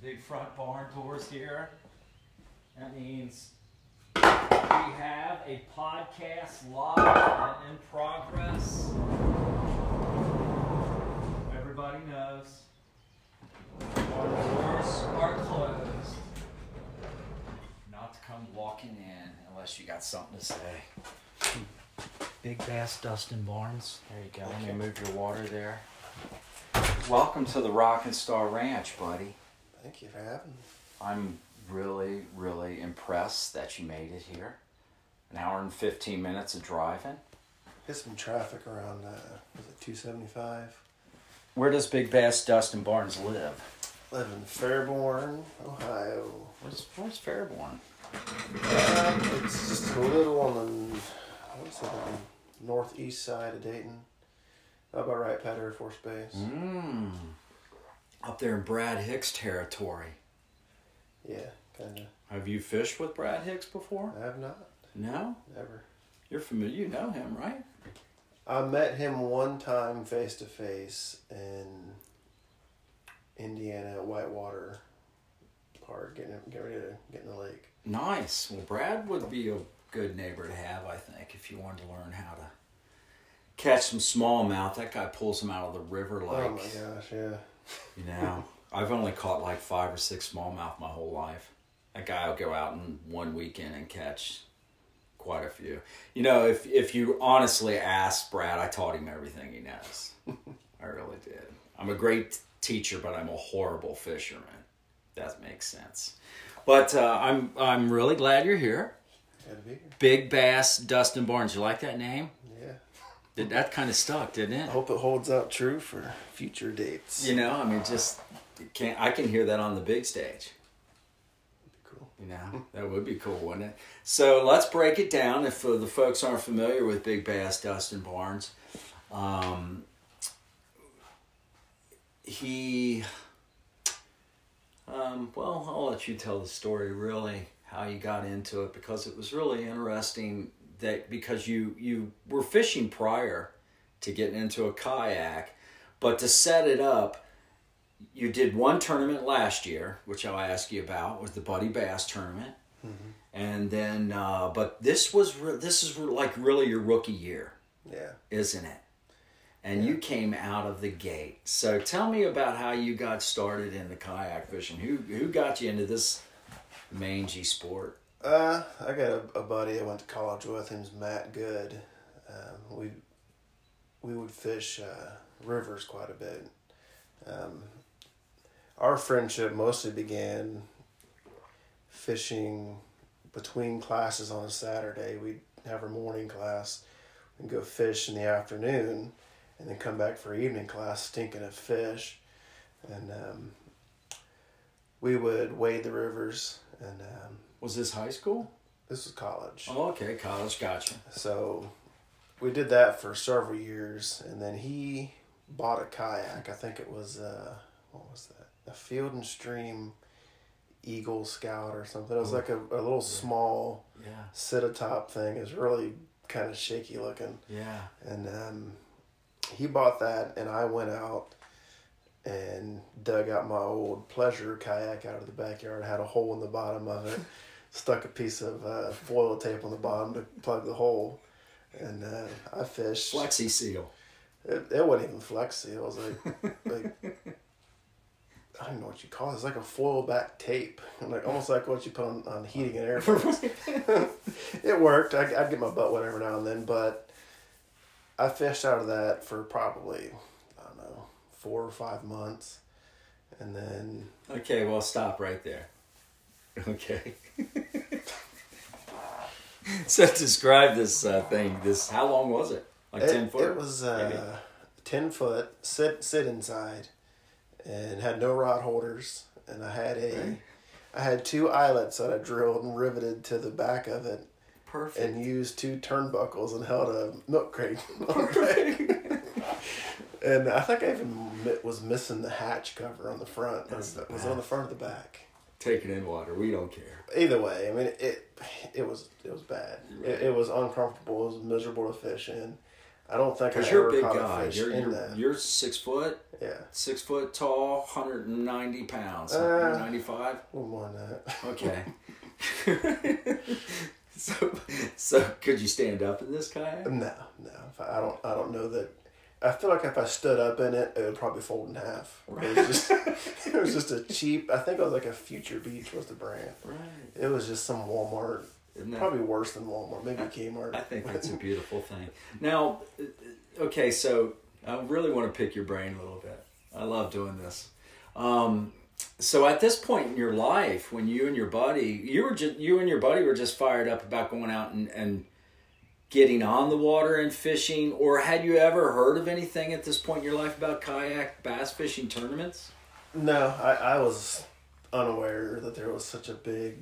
big front barn doors here. That means we have a podcast live and in progress. Everybody knows our doors are closed. Not to come walking in unless you got something to say. Big Bass Dustin Barnes. There you go. Let me move your water there. Welcome to the Rock and Star Ranch, buddy. Thank you for having me. I'm really, really impressed that you made it here. An hour and 15 minutes of driving. Hit some traffic around, was it 275? Where does Big Bass Dustin Barnes live? Live in Fairborn, Ohio. Where's Fairborn? It's just a little on the, I would say the northeast side of Dayton. About right past Air Force Base. Up there in Brad Hicks territory. Yeah, kind of. Have you fished with Brad Hicks before? I have not. No? Never. You're familiar. You know him, right? I met him one time face to face in Indiana at Whitewater Park, getting ready to get in the lake. Nice. Well, Brad would be a good neighbor to have, I think, if you wanted to learn how to catch some smallmouth. That guy pulls them out of the river like... Oh my gosh, yeah. You know, I've only caught like 5 or 6 smallmouth my whole life. That guy will go out in one weekend and catch quite a few. You know, if you honestly ask Brad, I taught him everything he knows. I really did. I'm a great teacher, but I'm a horrible fisherman. That makes sense. But I'm really glad you're here. Glad to be here. Big Bass Dustin Barnes. You like that name? Yeah. That kind of stuck, didn't it? I hope it holds out true for future dates. You know, I mean, I can hear that on the big stage. Cool. You know, that would be cool, wouldn't it? So let's break it down. If the folks aren't familiar with Big Bass Dustin Barnes, well, I'll let you tell the story, really, how you got into it, because it was really interesting that because you were fishing prior to getting into a kayak, but to set it up, you did one tournament last year, which I'll ask you about, was the Buddy Bass tournament. Mm-hmm. And then, but this is like really your rookie year. Yeah. Isn't it? And you came out of the gate. So tell me about how you got started in the kayak fishing. Who got you into this mangy sport? I got a buddy I went to college with. His name's Matt Good. We would fish rivers quite a bit. Our friendship mostly began fishing between classes on a Saturday. We'd have our morning class and go fish in the afternoon, and then come back for evening class stinking of fish. And we would wade the rivers. And was this high school? This was college. Oh, okay, college, gotcha. So we did that for several years, and then he bought a kayak. I think it was, what was that? A Field and Stream Eagle Scout or something. It was like a little small sit-atop thing. It was really kind of shaky looking. Yeah. And he bought that, and I went out and dug out my old Pleasure kayak out of the backyard. I had a hole in the bottom of it, stuck a piece of foil tape on the bottom to plug the hole, and I fished. Flexi seal. It wasn't even flexi. It was like I don't know what you call it. It's like a foil back tape, like almost like what you put on heating and air pumps. It worked. I'd get my butt wet every now and then, but I fished out of that for probably, I don't know, 4 or 5 months, and then. Okay, well, stop right there. Okay. So describe this thing. How long was it? Like 10 foot? It was 10 foot. Sit inside. And had no rod holders, and I had 2 eyelets that I drilled and riveted to the back of it. Perfect. And used 2 turnbuckles and held a milk crate. And I think I even was missing the hatch cover on the front. It was on the front of the back. Take it in water. We don't care. Either way, I mean, it was bad. Right. It was uncomfortable. It was miserable to fish in. I don't think I Because you're a ever big caught a guy. fish You're, in you're, that. you're 6 foot, Yeah. 6 foot tall, 190 pounds, 195. A little more than that. Okay. so could you stand up in this kayak? No. I don't know that. I feel like if I stood up in it, it would probably fold in half. It was just a cheap. I think it was like a Future Beach was the brand. Right. It was just some Walmart. Isn't that, Probably worse than Walmart. Maybe Kmart. I think that's a beautiful thing. Now, okay, so I really want to pick your brain a little bit. I love doing this. So at this point in your life, when you and your buddy, you and your buddy were just fired up about going out and getting on the water and fishing, or had you ever heard of anything at this point in your life about kayak bass fishing tournaments? No, I was unaware that there was such a big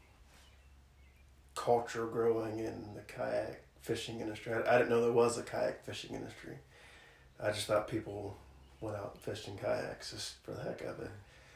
culture growing in the kayak fishing industry. I didn't know there was a kayak fishing industry. I just thought people went out and fished in kayaks just for the heck of it.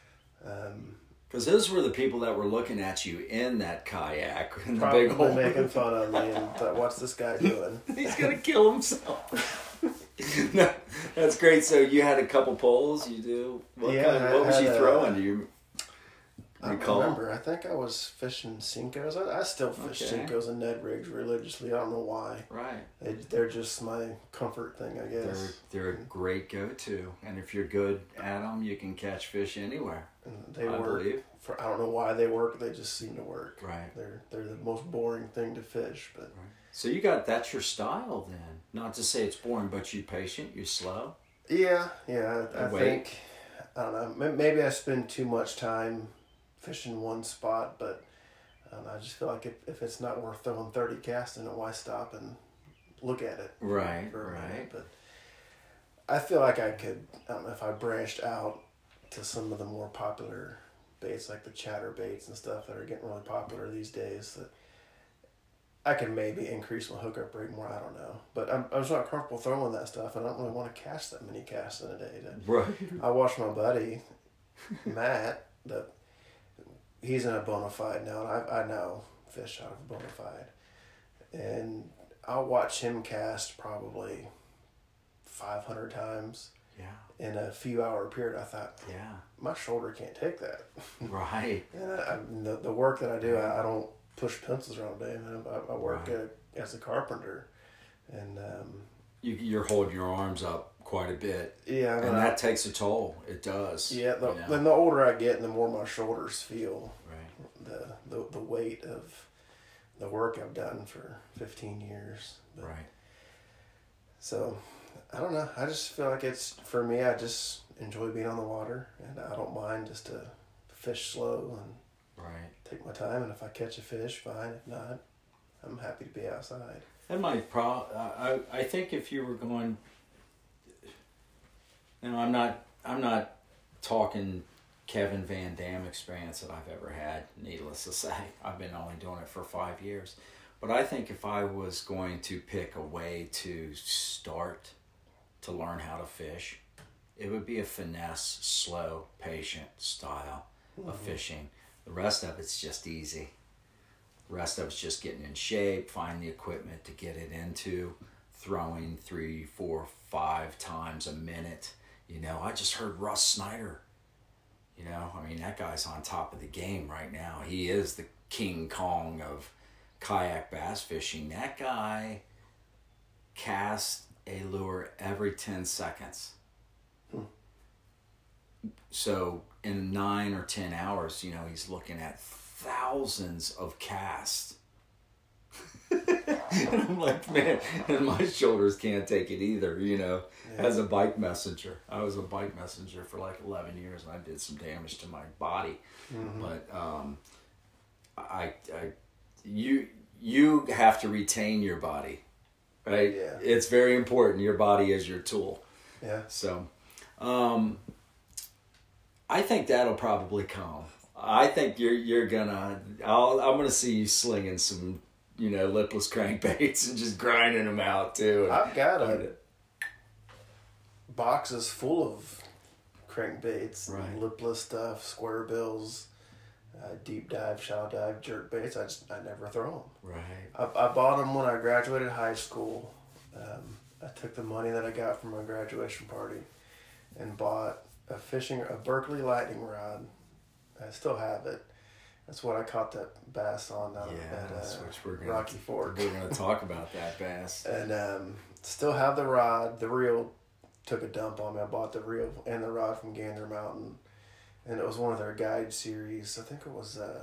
Because those were the people that were looking at you in that kayak in the Probably big hole. making fun of me and thought, what's this guy doing? He's gonna kill himself. No, that's great. So you had a couple poles. You do. What was you throwing? Do you recall? I remember. I think I was fishing Senkos. I still fish Senkos and Ned rigs religiously. I don't know why. Right. They're just my comfort thing, I guess. They're a great go-to, and if you're good at them, you can catch fish anywhere. And they work. I don't know why they work. They just seem to work. Right. They're the most boring thing to fish, but. Right. So that's your style then. Not to say it's boring, but you're patient, you're slow. Yeah. I think, I don't know, maybe I spend too much time fishing one spot, but I don't know, I just feel like if it's not worth throwing 30 casts in it, why stop and look at it? Right. But I feel like I could, I don't know, if I branched out to some of the more popular baits, like the chatter baits and stuff that are getting really popular these days, that I can maybe increase my hookup rate more. I don't know, but I'm just not comfortable throwing that stuff, and I don't really want to cast that many casts in a day. Right. I watched my buddy Matt. He's in a Bonafide now, and I now fish out of a Bonafide, and I'll watch him cast probably 500 times. Yeah. In a few hour period. I thought, my shoulder can't take that. Right. And the work that I do, I don't push pencils around all day. I work as a carpenter, and you're holding your arms up quite a bit. Yeah, and that takes a toll. It does. Yeah, then the older I get, the more my shoulders feel. Right. The weight of the work I've done for 15 years. But, right. So, I don't know. I just feel like it's, for me, I just enjoy being on the water, and I don't mind just to fish slow and take my time, and if I catch a fish, fine. If not, I'm happy to be outside. And I think if you were going, I'm not talking Kevin Van Dam experience that I've ever had, needless to say. I've been only doing it for 5 years. But I think if I was going to pick a way to start to learn how to fish, it would be a finesse, slow, patient style of fishing. The rest of it's just easy. The rest of it's just getting in shape, find the equipment to get it into, throwing 3, 4, 5 times a minute. I just heard Russ Snyder. That guy's on top of the game right now. He is the King Kong of kayak bass fishing. That guy casts a lure every 10 seconds. So in 9 or 10 hours, he's looking at thousands of casts. And I'm like, man, and my shoulders can't take it either, As a bike messenger. I was a bike messenger for like 11 years, and I did some damage to my body. Mm-hmm. But you have to retain your body, right? Yeah. It's very important. Your body is your tool. Yeah. So, I think that'll probably come. I think I'm gonna see you slinging some, lipless crankbaits and just grinding them out too. I've got boxes full of crankbaits, lipless stuff, square bills, deep dive, shallow dive, jerk baits. I never throw them. Right. I bought them when I graduated high school. I took the money that I got from my graduation party and bought a Berkeley lightning rod. I still have it. That's what I caught that bass on at Rocky Fork. We're going to talk about that bass. And still have the rod. The reel took a dump on me. I bought the reel and the rod from Gander Mountain. And it was one of their guide series. I think it was it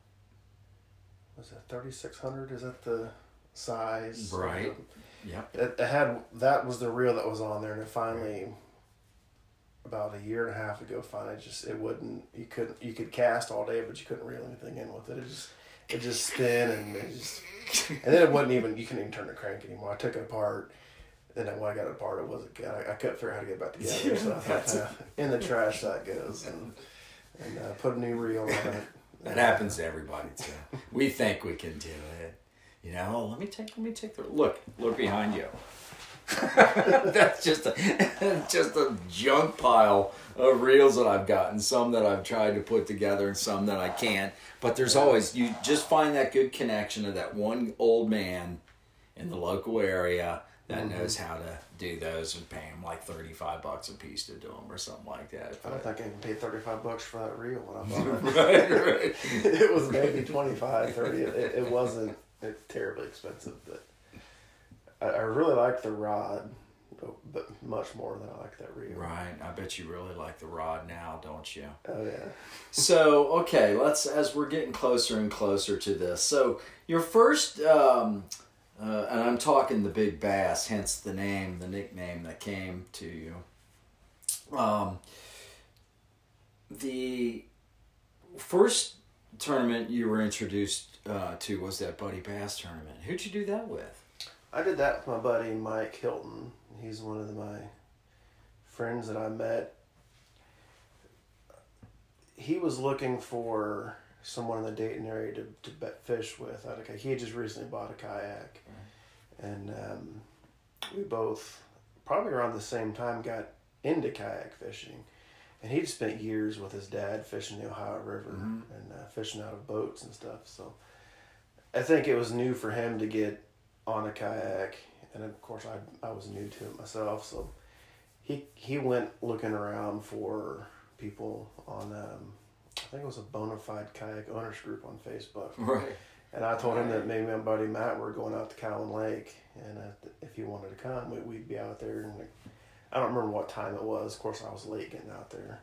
3600? Is that the size? Right. Yep. That was the reel that was on there, and it finally, about a year and a half ago, finally you could cast all day, but you couldn't reel anything in with it. It just spin and and then it wasn't even, you couldn't even turn the crank anymore. I took it apart, and then when I got it apart, it wasn't good. I couldn't figure out how to get it back together, so I thought, in the trash that goes, and put a new reel on it. That happens to everybody too. We think we can do it. Let me take the look behind you. That's just a junk pile of reels that I've gotten. Some that I've tried to put together and some that I can't. But there's always, you just find that good connection of that one old man in the local area that knows how to do those and pay him like $35 a piece to do them or something like that. I don't think I even paid $35 for that reel when I bought right. it. Right. It was maybe $25, $30. It wasn't terribly expensive, but I really like the rod, but much more than I like that reel. Right. I bet you really like the rod now, don't you? Oh, yeah. So, okay, as we're getting closer and closer to this. So, your first, and I'm talking the big bass, hence the nickname that came to you. The first tournament you were introduced to was that Buddy Bass tournament. Who'd you do that with? I did that with my buddy Mike Hilton. He's one of my friends that I met. He was looking for someone in the Dayton area to fish with. He had just recently bought a kayak. Right. And we both, probably around the same time, got into kayak fishing. And he'd spent years with his dad fishing the Ohio River and fishing out of boats and stuff. So I think it was new for him to get on a kayak, and of course I was new to it myself, so he went looking around for people on I think it was a Bonafide Kayak Owners Group on Facebook. Right. And I told him that me and my buddy Matt were going out to Cowan Lake, and if he wanted to come, we'd be out there. And I don't remember what time it was. Of course, I was late getting out there.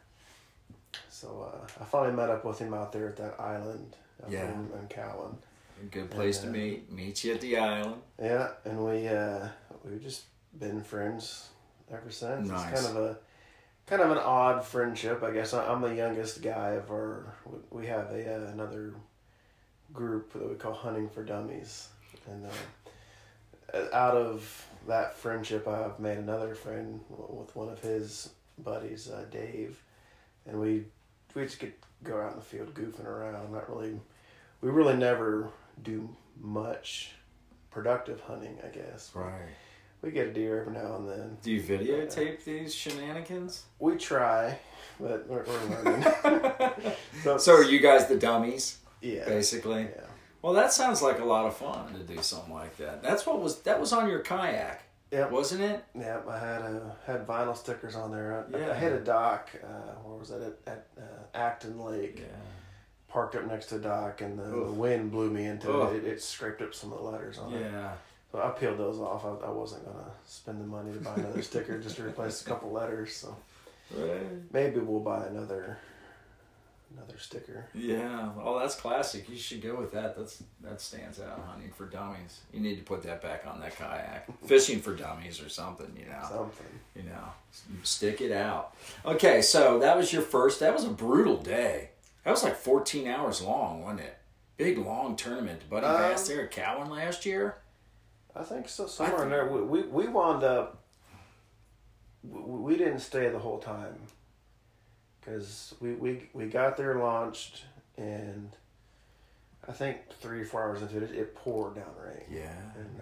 So I finally met up with him out there at that island in Cowan. Good place to meet you at the island. Yeah, and we've just been friends ever since. Nice. It's kind of an odd friendship, I guess. I'm the youngest guy of our. We have another group that we call Hunting for Dummies, and out of that friendship, I've made another friend with one of his buddies, Dave, and we just go out in the field goofing around. We really never do much productive hunting, I guess. Right. We get a deer every now and then. Do you videotape these shenanigans? We try, but we're learning. So are you guys the dummies? Yeah. Basically? Yeah. Well, that sounds like a lot of fun to do something like that. That was on your kayak, wasn't it? Yeah, I had vinyl stickers on there. Yeah. I hit a dock, where was that, at Acton Lake. Yeah. Parked up next to the dock, and the wind blew me into it. It scraped up some of the letters on it. Yeah. So I peeled those off. I wasn't going to spend the money to buy another sticker just to replace a couple letters. So maybe we'll buy another sticker. Yeah. Oh, that's classic. You should go with that. That stands out. Hunting for Dummies. You need to put that back on that kayak. Fishing for Dummies or something, Something. Stick it out. Okay, so that was your first. That was a brutal day. That was like 14 hours long, wasn't it? Big, long tournament. Buddy Bass there at Cowan last year? I think so. Somewhere in there. We wound up... We didn't stay the whole time. Because we got there, launched, and I think 3 or 4 hours into it, it poured down rain. Yeah. And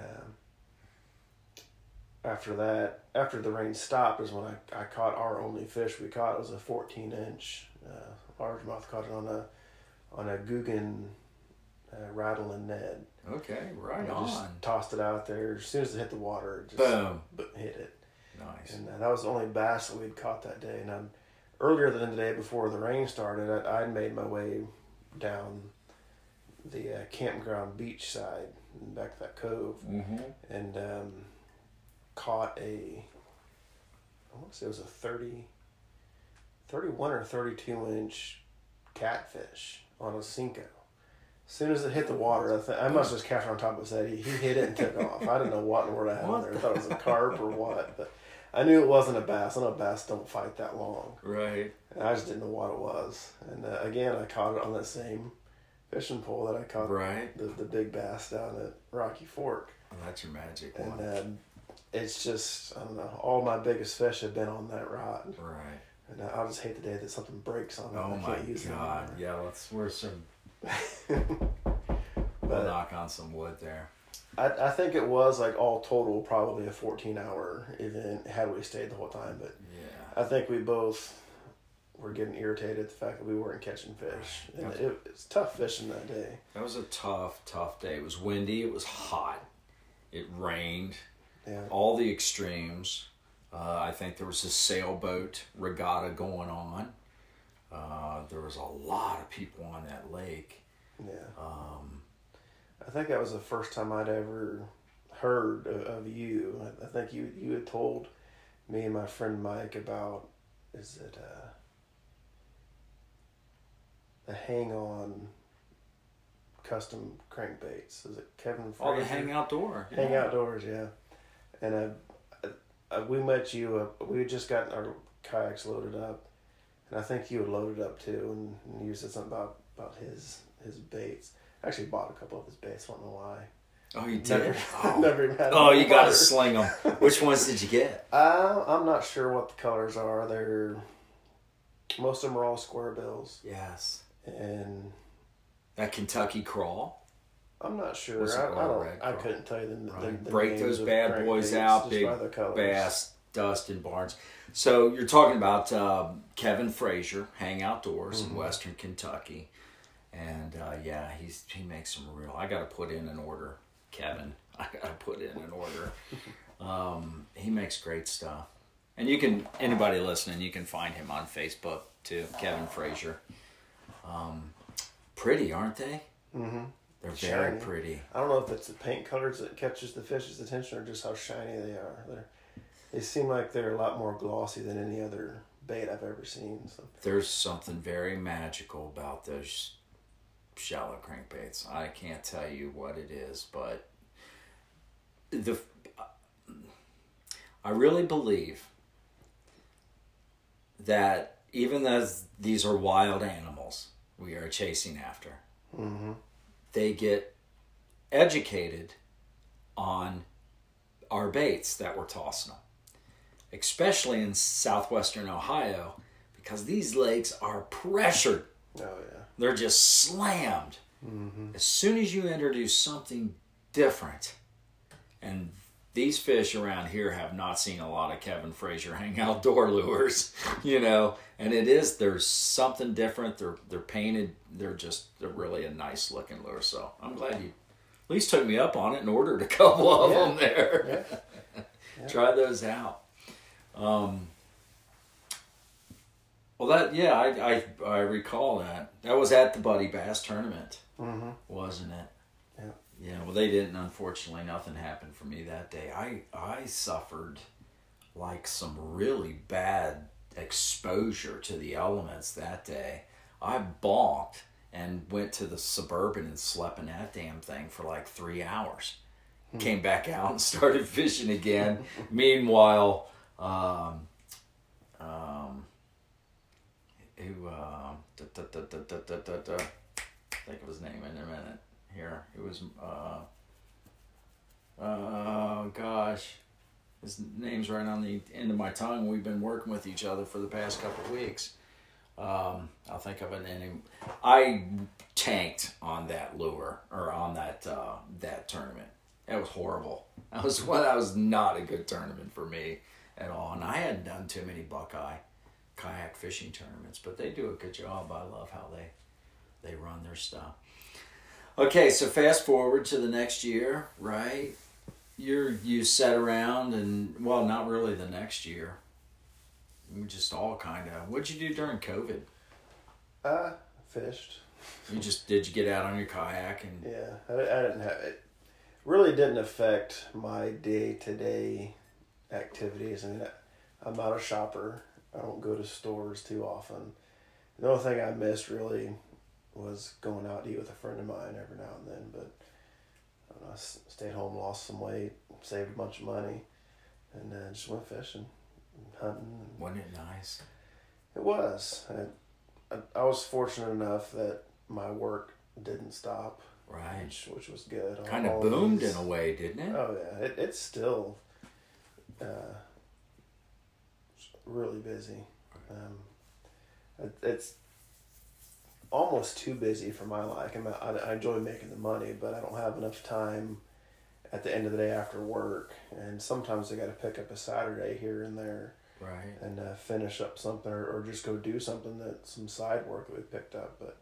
after that, after the rain stopped, is when I caught our only fish we caught. It was a 14-inch... largemouth. Caught it on a Guggen Rattling Ned. Okay, right I on. just tossed it out there. As soon as it hit the water, it just Boom. hit it. Nice. And that was the only bass that we'd caught that day. And earlier than the day before the rain started, I'd made my way down the campground beach side back to that cove, and caught I want to say it was a 31 or 32 inch catfish on a Cinco. As soon as it hit the water, I must have just cast it on top of his head. He hit it and took off. I didn't know what in the world I had on there. I thought it was a carp or what, but I knew it wasn't a bass. I know bass don't fight that long. Right. And I just didn't know what it was. And again, I caught it on that same fishing pole that I caught the big bass down at Rocky Fork. Oh, that's your magic and, one. It's just, I don't know, all my biggest fish have been on that rod. Right. And I'll just hate the day that something breaks on it. Oh I my can't use God. it Yeah, we're some. But We'll knock on some wood there. I think it was like all total probably a 14-hour event had we stayed the whole time. But Yeah. I think we both were getting irritated at the fact that we weren't catching fish. And it's tough fishing that day. That was a tough day. It was windy. It was hot. It rained. Yeah. All the extremes. I think there was a sailboat regatta going on. There was a lot of people on that lake. Yeah. I think that was the first time I'd ever heard of you. I think you had told me and my friend Mike about, is it the Hang On custom crankbaits? Is it Kevin Fraser? Oh, the Hang Outdoor. Yeah. Hang Outdoors, yeah. And we met you, we had just gotten our kayaks loaded up, and I think you had loaded up too, and you said something about his baits. I actually bought a couple of his baits, I don't know why. Oh, you did? Never even had you got to sling them. Which ones did you get? I'm not sure what the colors are. Most of them are all square bills. Yes. And that Kentucky Crawl? I'm not sure. Was it all red I crawl? couldn't tell you the Break names those of bad boys crankbaits out, just big by the colors. bass, Dustin Barnes. So you're talking about Kevin Fraser, Hang Outdoors in Western Kentucky. And he makes some real. I got to put in an order, Kevin. I got to put in an order. He makes great stuff, and anybody listening, you can find him on Facebook too, Kevin Fraser. Pretty, aren't they? Mm-hmm. They're very pretty. I don't know if it's the paint colors that catches the fish's attention or just how shiny they are. They seem like they're a lot more glossy than any other bait I've ever seen. So. There's something very magical about those shallow crankbaits. I can't tell you what it is, but I really believe that even as these are wild animals we are chasing after, they get educated on our baits that we're tossing them, especially in southwestern Ohio, because these lakes are pressured. Oh, yeah. They're just slammed. As soon as you introduce something different, and these fish around here have not seen a lot of Kevin Fraser Hang Outdoor lures, and there's something different. They're painted. They're really a nice looking lure. So I'm glad you at least took me up on it and ordered a couple of them there. Yeah. Try those out. Well, I recall that. That was at the Buddy Bass tournament, wasn't it? Yeah. Yeah, well, they didn't. Unfortunately, nothing happened for me that day. I suffered like some really bad exposure to the elements that day. I balked and went to the Suburban and slept in that damn thing for like 3 hours. Came back out and started fishing again. Meanwhile, think of his name in a minute here. It was gosh, his name's right on the end of my tongue. We've been working with each other for the past couple of weeks. I'll think of it. I tanked on that lure, or on that tournament. That was horrible. That was not a good tournament for me at all. And I hadn't done too many Buckeye kayak fishing tournaments, but they do a good job. I love how they run their stuff. Okay, so fast forward to the next year, right? You sat around and, well, not really the next year. We just all kind of. What'd you do during COVID? Fished. Did you get out on your kayak and? Yeah, I didn't have it. Really didn't affect my day-to-day activities. I mean, I'm not a shopper. I don't go to stores too often. The only thing I missed really was going out to eat with a friend of mine every now and then. But I don't know, I stayed home, lost some weight, saved a bunch of money, and just went fishing, and hunting. Wasn't it nice? It was. I was fortunate enough that my work didn't stop. Right. Which was good. Kind of boomed in a way, didn't it? Oh, yeah. It's still really busy. It's almost too busy for my liking. I enjoy making the money, but I don't have enough time at the end of the day after work. And sometimes I got to pick up a Saturday here and there. Right. And finish up something or just go do something some side work that we picked up. But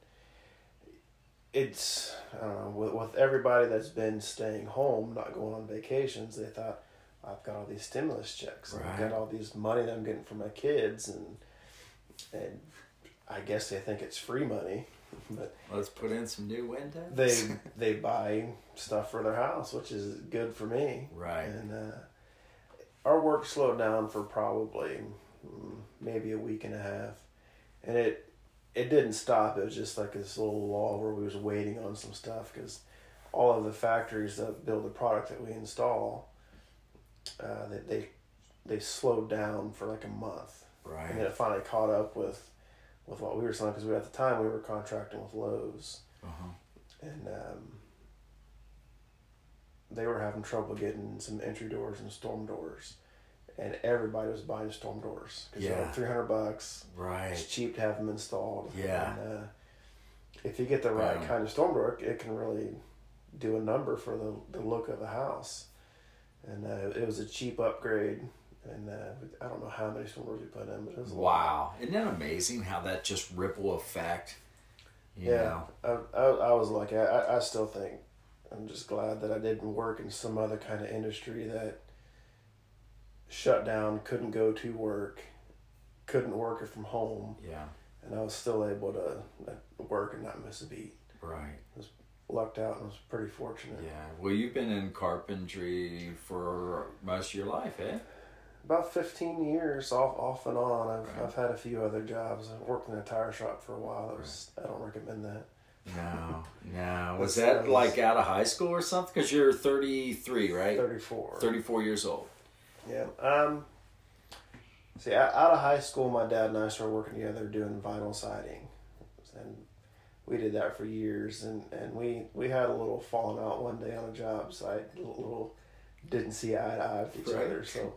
it's, I don't know, with everybody that's been staying home, not going on vacations, they thought, I've got all these stimulus checks. And I've got all these money that I'm getting from my kids. And I guess they think it's free money. But let's put in some new windows. They buy stuff for their house, which is good for me. Right. And our work slowed down for probably maybe a week and a half. And it didn't stop. It was just like this little lull where we was waiting on some stuff because all of the factories that build the product that we install, they slowed down for like a month. Right. And then it finally caught up with what we were selling because at the time we were contracting with Lowe's. Uh-huh. And they were having trouble getting some entry doors and storm doors. And everybody was buying storm doors because they're like $300. Right. It's cheap to have them installed. Yeah. And if you get the right kind of storm door, it can really do a number for the look of the house. And it was a cheap upgrade. And I don't know how many storm doors we put in, but it was wow. Isn't that amazing how that just ripple effect? You know? I was lucky. I still think I'm just glad that I didn't work in some other kind of industry that shut down, couldn't go to work, couldn't work it from home. Yeah. And I was still able to work and not miss a beat. Right. I was lucked out and was pretty fortunate. Yeah. Well, you've been in carpentry for most of your life, eh? About 15 years off and on. I've had a few other jobs. I worked in a tire shop for a while. I don't recommend that. No. Was that like out of high school or something? Because you're 33, right? 34. 34 years old. Yeah. See, out of high school, my dad and I started working together doing vinyl siding. And we did that for years. And we had a little falling out one day on a job site. Little didn't see eye to eye with each other. So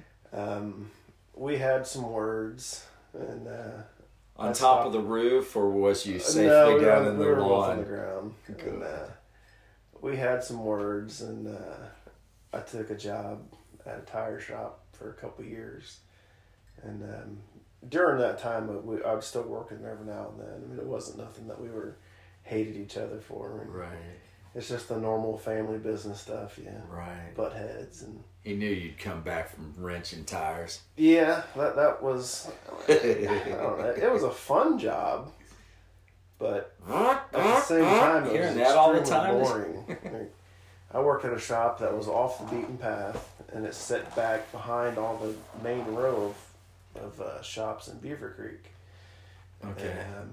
we had some words. And on top of the roof, or was you safely down in the lawn? We were on the ground. Good. And we had some words, and I took a job at a tire shop for a couple of years. And during that time, I was still working every now and then. I mean, it wasn't nothing that we hated each other for. And right. It's just the normal family business stuff, yeah. Right. Butt heads and. He knew you'd come back from wrenching tires. Yeah, that was. I don't know. It was a fun job, but at the same time, it was extremely boring. I worked at a shop that was off the beaten path, and it set back behind all the main row of shops in Beaver Creek. Okay. And,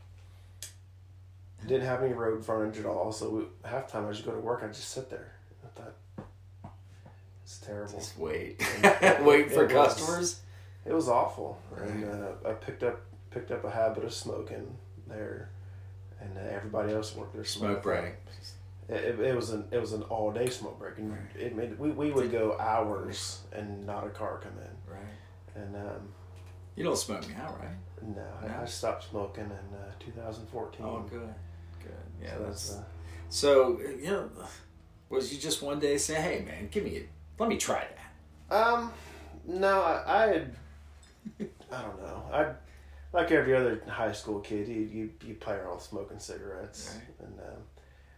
didn't have any road frontage at all, so half the time I just go to work, I'd just sit there. I thought, it's terrible. Just wait. Wait for customers? It was awful. Right. And I picked up a habit of smoking there, and everybody else worked their smoke break. It was an all day smoke break, and it made we would go hours and not a car come in. Right. And you don't smoke now, right? No, I stopped smoking in 2014. Oh, good. Yeah, so so you know, was you just one day say, "Hey, man, let me try that"? No, I had, I don't know. I like every other high school kid. You play around smoking cigarettes, right. And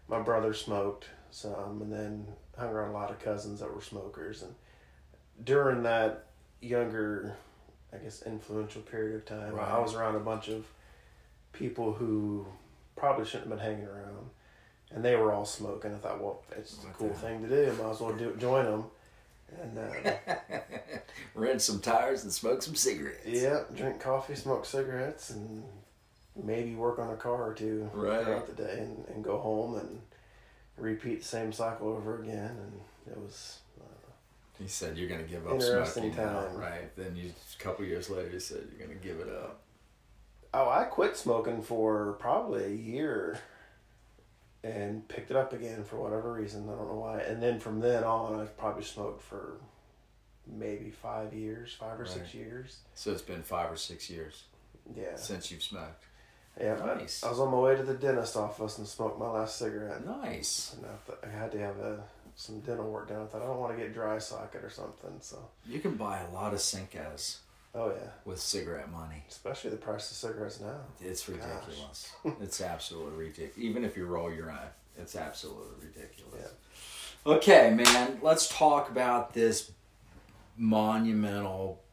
my brother smoked some, and then hung around a lot of cousins that were smokers. And during that younger, I guess, influential period of time, Right. I was around a bunch of people who probably shouldn't have been hanging around, and they were all smoking. I thought, well, it's a cool thing to do. Might as well join them. And rent some tires and smoke some cigarettes. yeah, drink coffee, smoke cigarettes, and maybe work on a car or two throughout the day, and go home and repeat the same cycle over again. And it was He said you're going to give up interesting smoking now, time. right? Then a couple years later, you said you're going to give it up. Oh, I quit smoking for probably a year and picked it up again for whatever reason. I don't know why. And then from then on, I've probably smoked for maybe 5 years, 5 or 6 years. So it's been 5 or 6 years Yeah. since you've smoked. Yeah, Nice. I was on my way to the dentist office and smoked my last cigarette. Nice. And I had to have some dental work done. I thought, I don't want to get dry socket or something. So. You can buy a lot of Cincos Oh, yeah. with cigarette money. Especially the price of cigarettes now. It's ridiculous. It's absolutely ridiculous. Even if you roll your own, it's absolutely ridiculous. Yeah. Okay, man, let's talk about this monumental,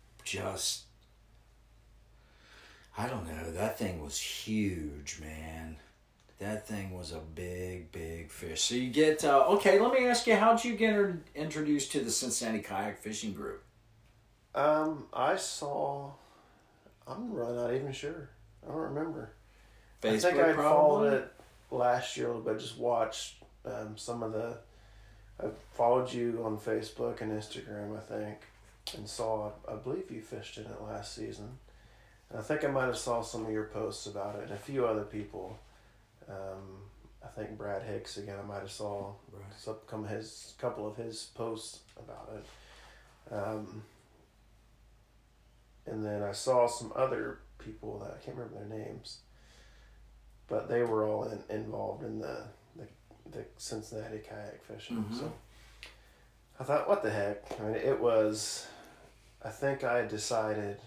I don't know, that thing was huge, man. That thing was a big, big fish. So you get, okay, let me ask you, how'd you get introduced to the Cincinnati Kayak Fishing Group? I saw, I'm really not even sure. I don't remember. Facebook, I think I probably? followed it last year, but just watched some of I followed you on Facebook and Instagram, I think, and saw, I believe you fished in it last season. And I think I might have saw some of your posts about it, and a few other people. I think Brad Hicks again. I might have saw couple of his posts about it. And then I saw some other people that I can't remember their names, but they were all involved in the Cincinnati kayak fishing. Mm-hmm. So I thought, what the heck? I mean, it was. I think I decided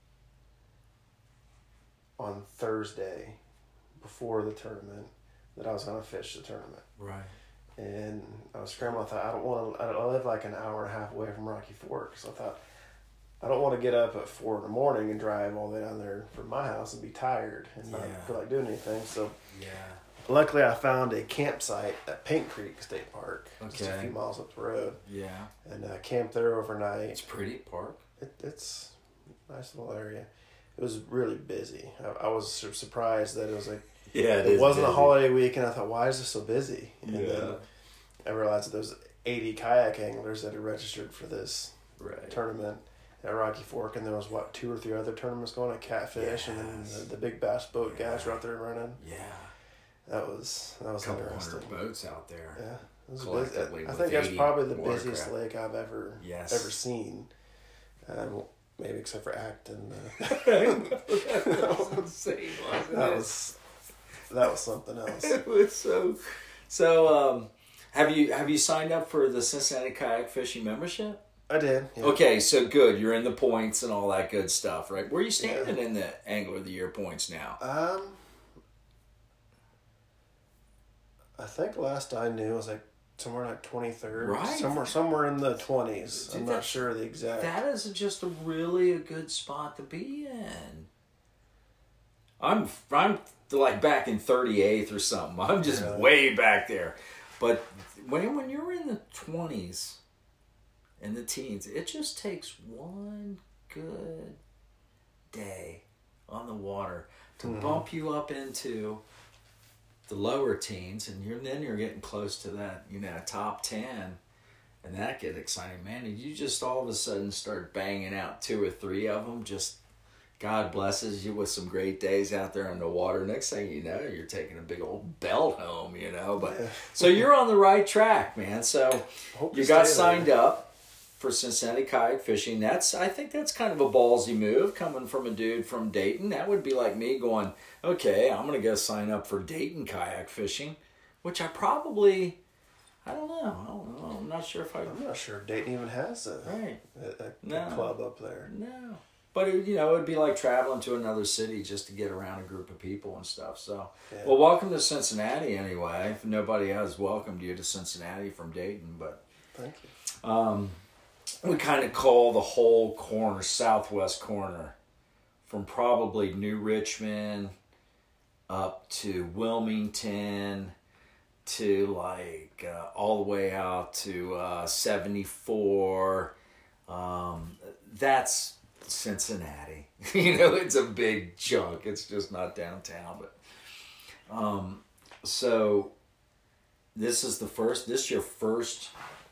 on Thursday before the tournament that I was going to fish the tournament. Right. And I was scrambling. I thought, I live like an hour and a half away from Rocky Fork. So I thought, I don't want to get up at 4 a.m. and drive all the way down there from my house and be tired and not feel like doing anything. So luckily I found a campsite at Paint Creek State Park. Just a few miles up the road. Yeah. And camped there overnight. It's a pretty park. It's a nice little area. It was really busy. I was surprised that it was like, it wasn't busy. a holiday week, and I thought, why is this so busy? And then I realized that there was 80 kayak anglers that had registered for this tournament at Rocky Fork, and there was 2 or 3 other tournaments going at Catfish, and then the big bass boat guys were out there running. Yeah. That was a couple interesting. 100 boats out there. Yeah. It was Collectively I with think that's 80 probably the watercraft. busiest lake I've ever seen. Maybe except for Acton. That was insane, wasn't that was something else. It was so. Have you signed up for the Cincinnati Kayak Fishing membership? I did. Yeah. Okay, so good. You're in the points and all that good stuff, right? Where are you standing in the Angler of the Year points now? I think last I knew it was like somewhere like 23rd. Right. Somewhere in the 20s. Dude, I'm not sure the exact. That is just a good spot to be in. I'm like back in 38th or something. I'm just way back there. But when you're in the 20s and the teens, it just takes one good day on the water to bump you up into the lower teens, and then you're getting close to that, top 10, and that get exciting, man. And you just all of a sudden start banging out 2 or 3 of them. Just God blesses you with some great days out there on the water. Next thing you know, you're taking a big old belt home, But so you're on the right track, man. So you got signed up for Cincinnati Kayak Fishing. I think that's kind of a ballsy move coming from a dude from Dayton. That would be like me going, okay, I'm going to go sign up for Dayton Kayak Fishing, which I don't know. I'm not sure if I'm not sure if Dayton even has a club up there. No. But it'd be like traveling to another city just to get around a group of people and stuff. So, Yeah. well, welcome to Cincinnati anyway. If nobody has welcomed you to Cincinnati from Dayton, but Thank you. we kind of call the whole corner, southwest corner, from probably New Richmond up to Wilmington to like all the way out to 74. That's Cincinnati. It's a big chunk. It's just not downtown. But so this is your first,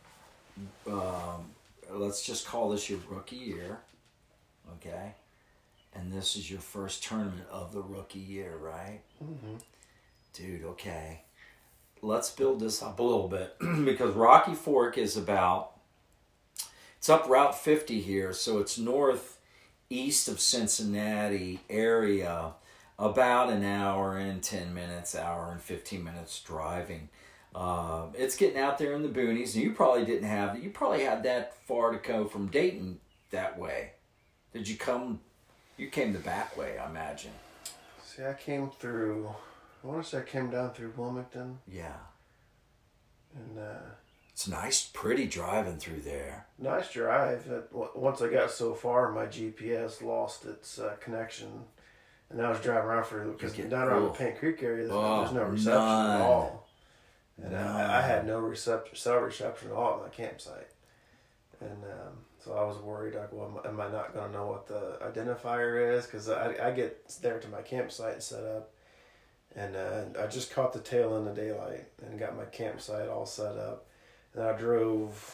let's just call this your rookie year. Okay. And this is your first tournament of the rookie year, right? Mm-hmm. Dude, okay. Let's build this up a little bit because Rocky Fork is it's up Route 50 here, so it's northeast of Cincinnati area, about an hour and 10 minutes, hour and 15 minutes driving. It's getting out there in the boonies, and you probably had that far to go from Dayton that way. Did you come? You came the back way, I imagine. See, I came through. I want to say I came down through Wilmington. Yeah. And it's nice, pretty driving through there. Nice drive. Once I got so far, my GPS lost its connection, and I was driving around because down around the Paint Creek area, there's no reception at all. And I had no cell reception at all at my campsite. And so I was worried, like, well, am I not going to know what the identifier is? Because I get there to my campsite and set up, and I just caught the tail end of daylight and got my campsite all set up. And I drove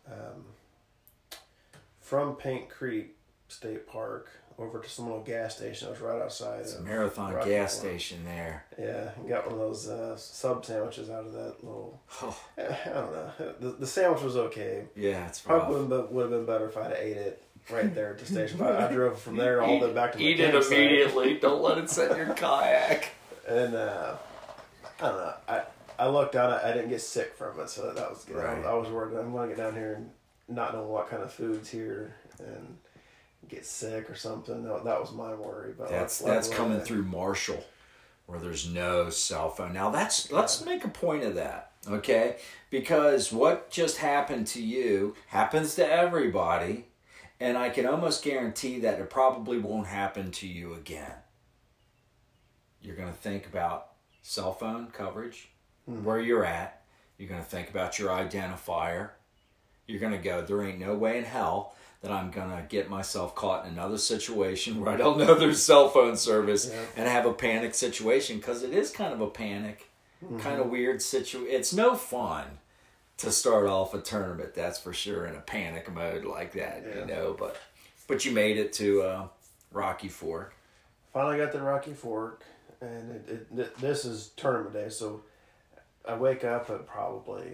from Paint Creek State Park over to some little gas station that was right outside. It's a Marathon gas station there. Yeah, got one of those sub sandwiches out of that little. I don't know. The sandwich was okay. Yeah, it's probably would have been better if I'd ate it right there at the station. But I drove from there all the way back to my campsite. Eat it immediately. Don't let it set in your kayak. And I don't know. I looked down. I didn't get sick from it, so that was good. Right. I was worried. I'm going to get down here and not know what kind of food's here and get sick or something. No, that was my worry. But that's coming through Marshall, where there's no cell phone. Now let's make a point of that, okay? Because what just happened to you happens to everybody, and I can almost guarantee that it probably won't happen to you again. You're going to think about cell phone coverage, where you're at. You're going to think about your identifier. You're going to go, there ain't no way in hell that I'm going to get myself caught in another situation where I don't know there's cell phone service and have a panic situation, because it is kind of a panic, kind of weird situation. It's no fun to start off a tournament, that's for sure, in a panic mode like that, But you made it to Rocky Fork. Finally got to Rocky Fork, and this is tournament day, so I wake up at probably,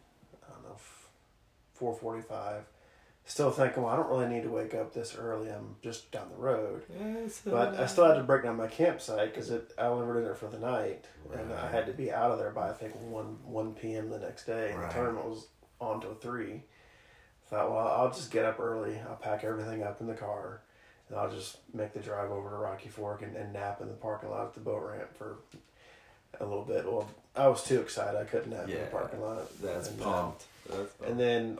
4:45. Still thinking, well, I don't really need to wake up this early. I'm just down the road. But I still had to break down my campsite because I only rented it for the night. Right. And I had to be out of there by, I think, 1 p.m. the next day. And the tournament was on till 3. Thought, well, I'll just get up early. I'll pack everything up in the car. And I'll just make the drive over to Rocky Fork and nap in the parking lot at the boat ramp for a little bit. Well, I was too excited. I couldn't nap in the parking lot. That's pumped. And then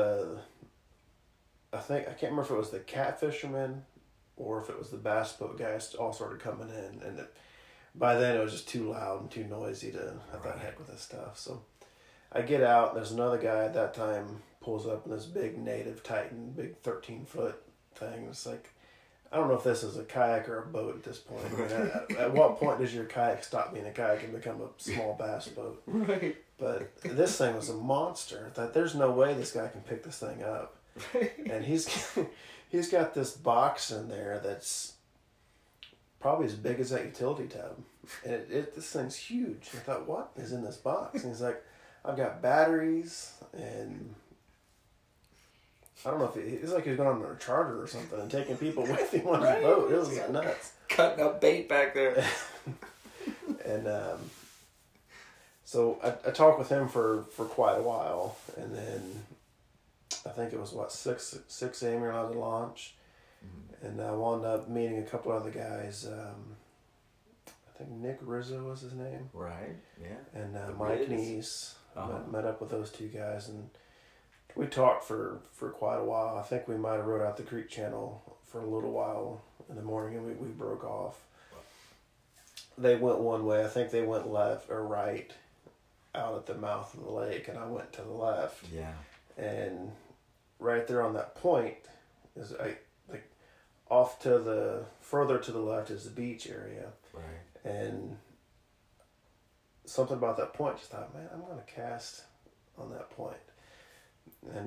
I can't remember if it was the catfishermen or if it was the bass boat guys all started coming in. And by then it was just too loud and too noisy to have that heck with this stuff. So I get out. There's another guy at that time pulls up in this big native Titan, big 13-foot thing. It's like, I don't know if this is a kayak or a boat at this point. I mean, at what point does your kayak stop being a kayak and become a small bass boat? Right. But this thing was a monster. That there's no way this guy can pick this thing up. And he's got this box in there that's probably as big as that utility tub. And this thing's huge. I thought, what is in this box? And he's like, I've got batteries and I don't know if it's like he was going on a charter or something and taking people with him on his boat. It was nuts. Cutting up bait back there. And so I talked with him for quite a while, and then I think it was 6 a.m. you're allowed to launch, And I wound up meeting a couple other guys. I think Nick Rizzo was his name. Right. Yeah. And The Mike Riz. Neese. Uh-huh. Met up with those two guys, and we talked for quite a while. I think we might have rode out the Creek Channel for a little while in the morning, and we broke off. They went one way. I think they went left or right out at the mouth of the lake, and I went to the left. Yeah. And right there on that point is off to the further to the left is the beach area. Right. And something about that point, just thought, man, I'm going to cast on that point. And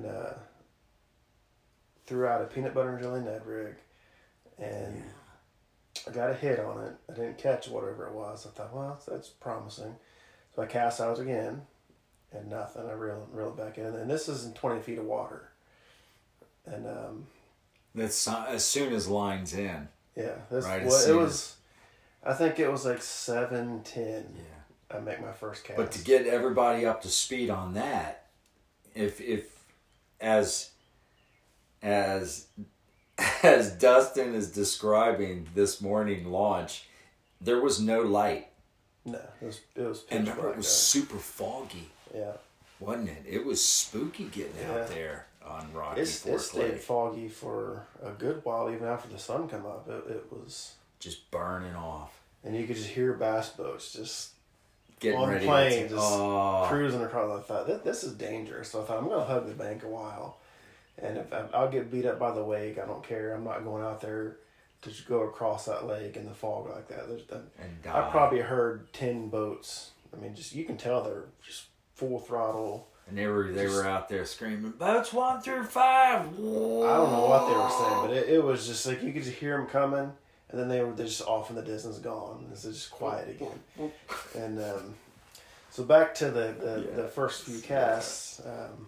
threw out a peanut butter and jelly Ned rig, and I got a hit on it. I didn't catch whatever it was. I thought, well, that's promising. So I cast out again, and nothing. I reeled back in, and this is in 20 feet of water. And That's as soon as line's in. yeah, Right, it was. I think it was like 7:10. Yeah. I make my first cast. But to get everybody up to speed on that, if as Dustin is describing this morning launch, there was no light. No, it was pitch And remember, black it was out. super foggy, Yeah. wasn't it? It was spooky getting out there on Rocky It Fork stayed Lake. foggy for a good while, even after the sun come up. It was, Just burning off. and you could just hear bass boats just Getting on ready plane, to just cruising across. I thought, this is dangerous. So I thought, I'm going to hug the bank a while. And if I'll get beat up by the wake, I don't care. I'm not going out there to just go across that lake in the fog like that. and I probably heard 10 boats. I mean, just you can tell they're just full throttle. And they were out there screaming, boats 1 through 5. I don't know what they were saying, but it was just like you could just hear them coming, and then they're just off in the distance, gone. It's just quiet again. And so back to the first few casts.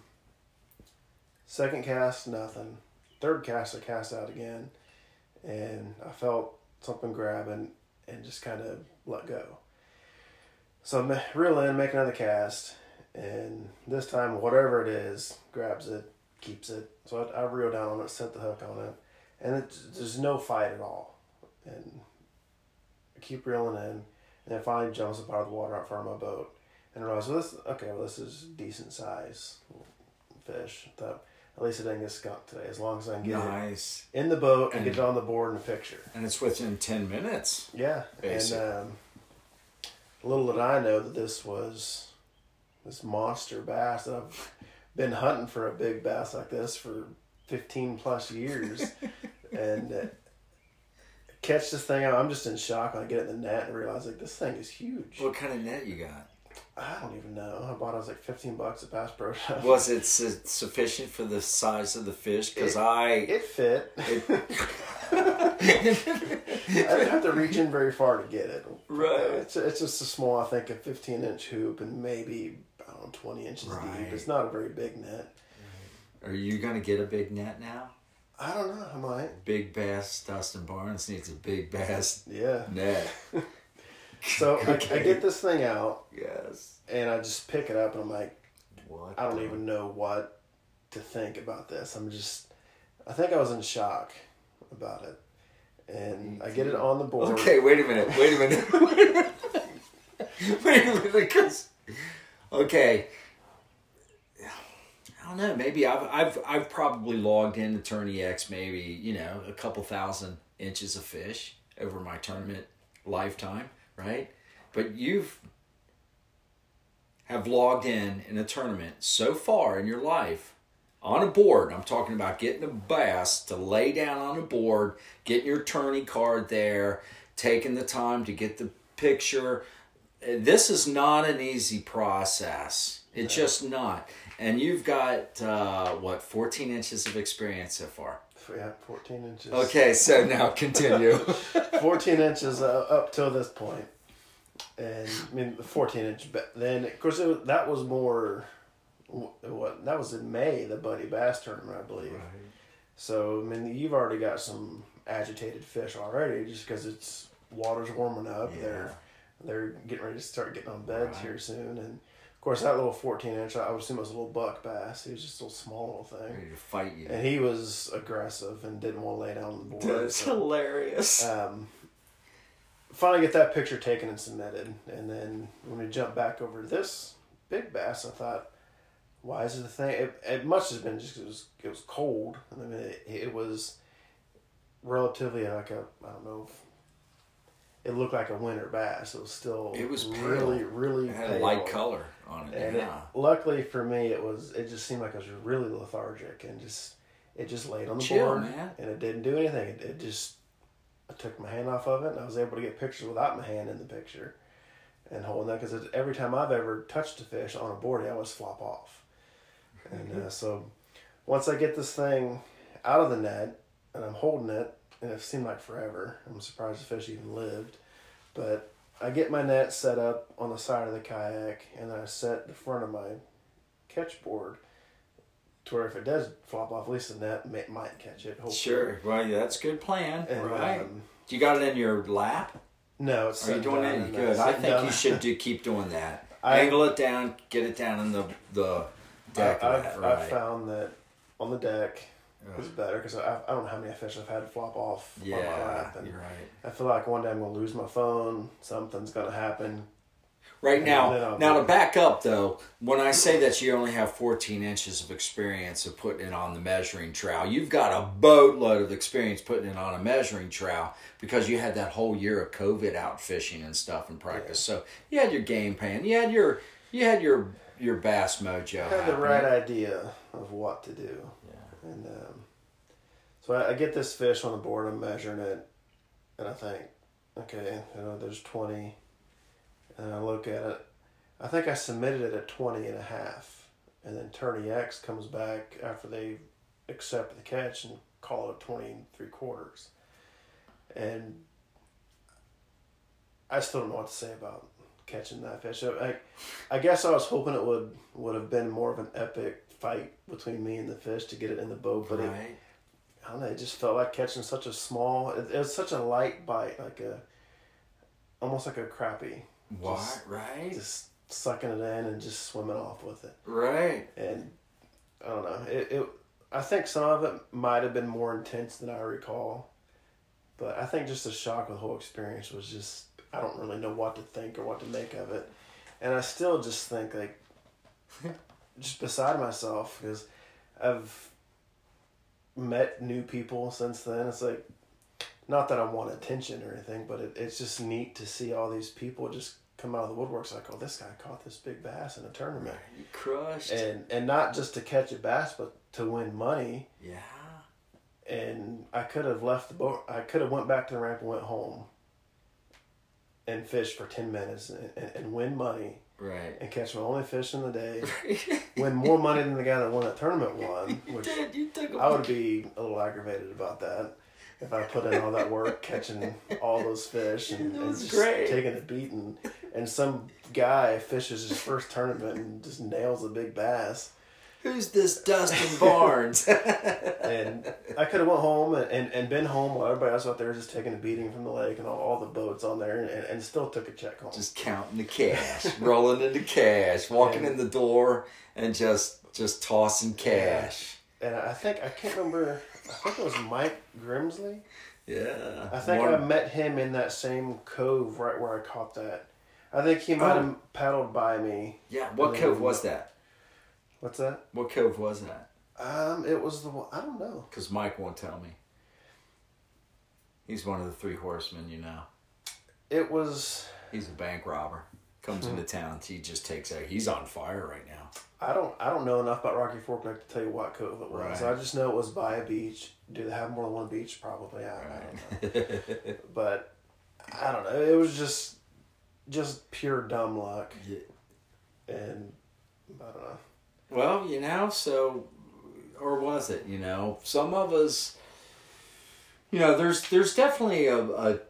Second cast, nothing. Third cast, I cast out again, and I felt something grabbing and just kind of let go. So I reel in, make another cast, and this time, whatever it is, grabs it, keeps it. So I reel down on it, set the hook on it, and there's no fight at all. And I keep reeling in, and then finally jumps up out of the water out front of my boat. And I realize, this is decent size fish. I thought, at least it didn't get skunked today, as long as I can get it in the boat and get it on the board in the picture. And it's within 10 minutes. Yeah. Basically. And little did I know that this was this monster bass that I've been hunting for a big bass like this for 15 plus years. And catch this thing out. I'm just in shock when I get it in the net and realize like this thing is huge. What kind of net you got? I don't even know. I bought it, was like $15 at Bass Pro Shop. Was it sufficient for the size of the fish? Because it fit. I didn't have to reach in very far to get it. Right. It's just a small, I think, a 15-inch hoop and maybe, I don't know, 20 inches deep. It's not a very big net. Are you going to get a big net now? I don't know. I might. Big bass. Dustin Barnes needs a big bass net. So I get this thing out. Yes. And I just pick it up and I'm like, what? I don't even know what to think about this. I think I was in shock about it. And I get it on the board. Okay, wait a minute. Because, okay, I don't know. Maybe I've probably logged into Tourney X maybe a couple thousand inches of fish over my tournament lifetime, right? But have logged in a tournament so far in your life on a board. I'm talking about getting a bass to lay down on a board, getting your tourney card there, taking the time to get the picture. This is not an easy process. It's just not. And you've got, 14 inches of experience so far? Yeah, 14 inches. Okay, so now continue. 14 inches up till this point. And, I mean, 14 inch. Then, of course, that was more... that was in May, the Buddy Bass tournament, I believe. Right. So, I mean, you've already got some agitated fish already just because water's warming up. Yeah. They're getting ready to start getting on beds here soon. And, of course, that little 14-inch, I would assume it was a little buck bass. He was just a little small little thing. Ready to fight you. And he was aggressive and didn't want to lay down on the board. That's hilarious. Finally get that picture taken and submitted. And then when we jumped back over to this big bass, I thought, why is it a thing? It must have been just because it was cold. I mean, it was relatively like a, I don't know, it looked like a winter bass. It was still really, really it had pale. a light color on it. And luckily for me, it just seemed like it was really lethargic and it just laid on the board, man. And it didn't do anything. I took my hand off of it, and I was able to get pictures without my hand in the picture and holding that, because every time I've ever touched a fish on a board, I always flop off. And so once I get this thing out of the net and I'm holding it, and it seemed like forever. I'm surprised the fish even lived. But I get my net set up on the side of the kayak, and then I set the front of my catch board to where if it does flop off, at least the net might catch it. Hopefully. Sure. Well, yeah, that's a good plan. And, right. You got it in your lap? No, it's Are you doing that? Good. I think you should keep doing that. Angle it down, get it down in the deck. I've found that on the deck is better, because I don't know how many fish I've had flop off on my lap. And you're right. I feel like one day I'm going to lose my phone. Something's going to happen. Right now, to back up though, when I say that you only have 14 inches of experience of putting it on the measuring trowel, you've got a boatload of experience putting it on a measuring trowel, because you had that whole year of COVID out fishing and stuff and practice. Yeah. So you had your game plan, you had your bass mojo. I had the right idea of what to do. Yeah. And so I get this fish on the board, I'm measuring it, and I think, okay, there's 20. And I look at it. I think I submitted it at 20 and a half. And then Tourney X comes back after they accept the catch and call it 20 3/4. And I still don't know what to say about catching that fish. I guess I was hoping it would have been more of an epic fight between me and the fish to get it in the boat. But I don't know, it just felt like catching such a small, it was such a light bite, almost like a crappie. Right. Just sucking it in and just swimming off with it. Right. And I don't know. I think some of it might have been more intense than I recall. But I think just the shock of the whole experience was just, I don't really know what to think or what to make of it. And I still just think, just beside myself, because I've met new people since then. It's not that I want attention or anything, but it's just neat to see all these people just come out of the woodworks oh, this guy caught this big bass in a tournament. You crushed. And not just to catch a bass, but to win money. Yeah. And I could have left the boat. I could have went back to the ramp and went home and fished for 10 minutes and win money. Right. And catch my only fish in the day. Win more money than the guy that won that tournament won. Which I would be a little aggravated about that. If I put in all that work catching all those fish and just taking a beating, and some guy fishes his first tournament and just nails a big bass. Who's this Dustin Barnes? And I could have went home and been home while everybody else out there just taking a beating from the lake and all the boats on there and still took a check home. Just counting the cash, rolling into cash, walking in the door and just tossing cash. And I can't remember, I think it was Mike Grimsley. Yeah. I think I met him in that same cove right where I caught that. I think he might have paddled by me. Yeah, what cove was that? What's that? What cove was that? It was the one, I don't know. Because Mike won't tell me. He's one of the three horsemen, It was... He's a bank robber. Comes into town, he just takes out. He's on fire right now. I don't know enough about Rocky Fork Lake to tell you what cove it was. Right. I just know it was by a beach. Do they have more than one beach? Probably. I don't know. But I don't know. It was just pure dumb luck. Yeah. And I don't know. Well, so, or was it? Some of us. There's definitely a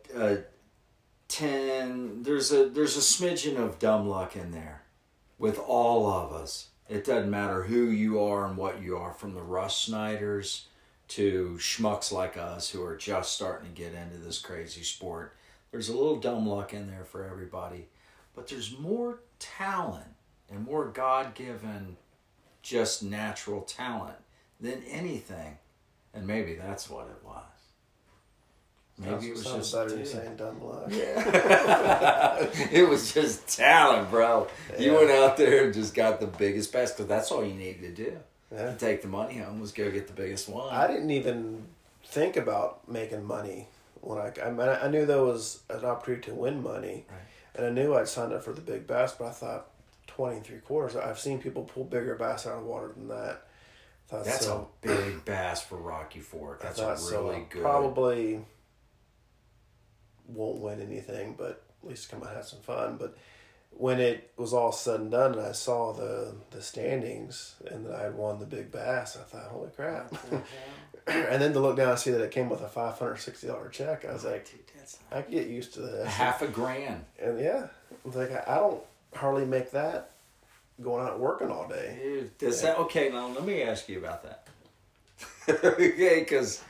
10. There's a smidgen of dumb luck in there, with all of us. It doesn't matter who you are and what you are, from the Russ Snyders to schmucks like us who are just starting to get into this crazy sport. There's a little dumb luck in there for everybody. But there's more talent and more God-given, just natural talent than anything. And maybe that's what it was. Maybe it was just better than saying dumb luck. Yeah. It was just talent, bro. Yeah. You went out there and just got the biggest bass, because that's all you needed to do. Yeah. To take the money home was go get the biggest one. I didn't even think about making money when I knew there was an opportunity to win money, right. And I knew I'd signed up for the big bass, but I thought 20 3/4. I've seen people pull bigger bass out of the water than that. That's a big bass for Rocky Fork. That's a really good. Probably won't win anything, but at least come out and have some fun. But when it was all said and done, and I saw the standings and that I had won the big bass, I thought, "Holy crap!" And then to look down and see that it came with a $560 check, I was like, dude, "I can get used to this." $1,000. And yeah, I was like, I don't hardly make that going out working all day. Dude, does that okay? Now let me ask you about that. Okay, because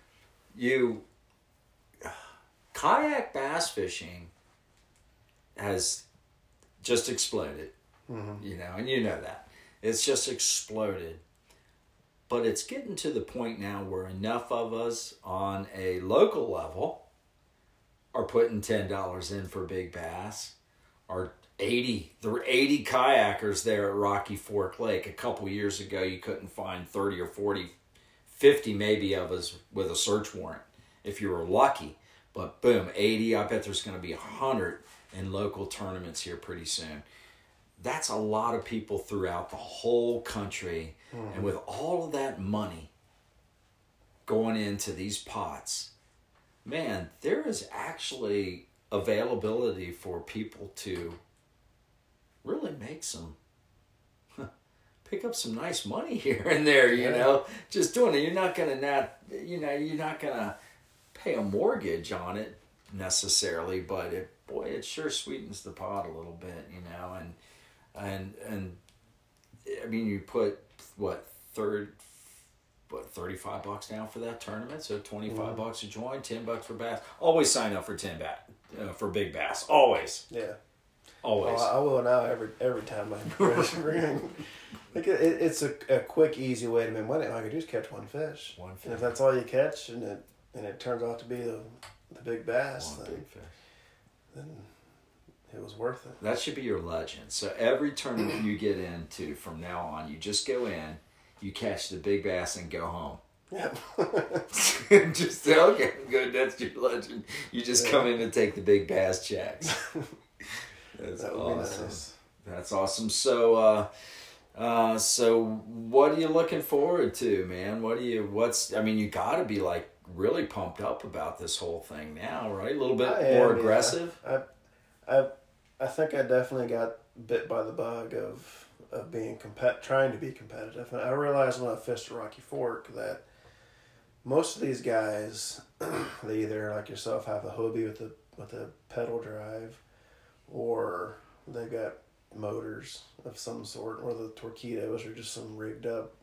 kayak bass fishing has just exploded, you know, and you know that. It's just exploded. But it's getting to the point now where enough of us on a local level are putting $10 in for big bass, or 80. There were 80 kayakers there at Rocky Fork Lake. A couple years ago, you couldn't find 30 or 40, 50 maybe of us with a search warrant, if you were lucky. But boom, 80. I bet there's going to be 100 in local tournaments here pretty soon. That's a lot of people throughout the whole country. And with all of that money going into these pots, man, there is actually availability for people to really make some, pick up some nice money here and there, you know, just doing it. You're not going to pay a mortgage on it necessarily, but it sure sweetens the pot a little bit, you know, and I mean, you put $35 down for that tournament, so $25 to join, $10 for bass. Always sign up for for big bass. Always. Yeah. Always. I will now every time I fish. Like it's a quick, easy way to make money. All I can do is catch one fish. And if that's all you catch, and it turns out to be the big bass, then it was worth it. That should be your legend. So every tournament you get into from now on, you just go in, you catch the big bass, and go home. Yeah. Just okay, good. That's your legend. You just come in and take the big bass checks. That's awesome. Nice. That's awesome. So, so what are you looking forward to, man? I mean, you got to be like really pumped up about this whole thing now, right? A little bit more aggressive. I think I definitely got bit by the bug of being trying to be competitive. And I realized when I fished Rocky Fork that most of these guys, they either like yourself have a Hobie with a pedal drive, or they got motors of some sort, or the Torpedoes are just some rigged up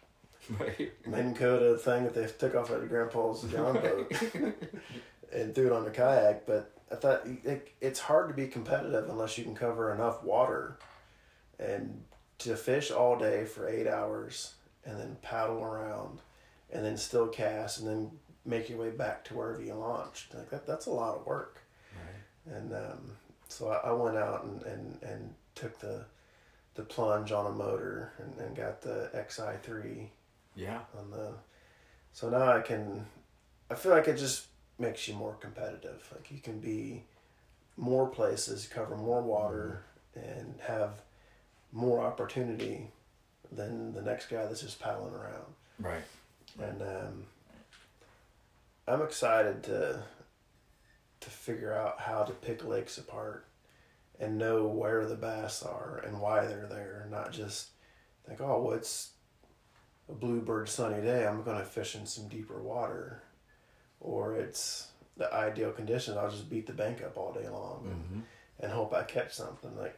Minn Kota thing that they took off at Grandpa's John boat and threw it on the kayak. But I thought it's hard to be competitive unless you can cover enough water and to fish all day for 8 hours and then paddle around and then still cast and then make your way back to wherever you launched. Like that's a lot of work. Right. And so I went out and took the plunge on a motor and got the XI3. Yeah. So now I feel like it just makes you more competitive. Like you can be more places, cover more water, and have more opportunity than the next guy that's just paddling around. Right. And I'm excited to figure out how to pick lakes apart and know where the bass are and why they're there. Not just think, oh, well, it's a bluebird sunny day, I'm going to fish in some deeper water. Or it's the ideal conditions, I'll just beat the bank up all day long and hope I catch something. Like,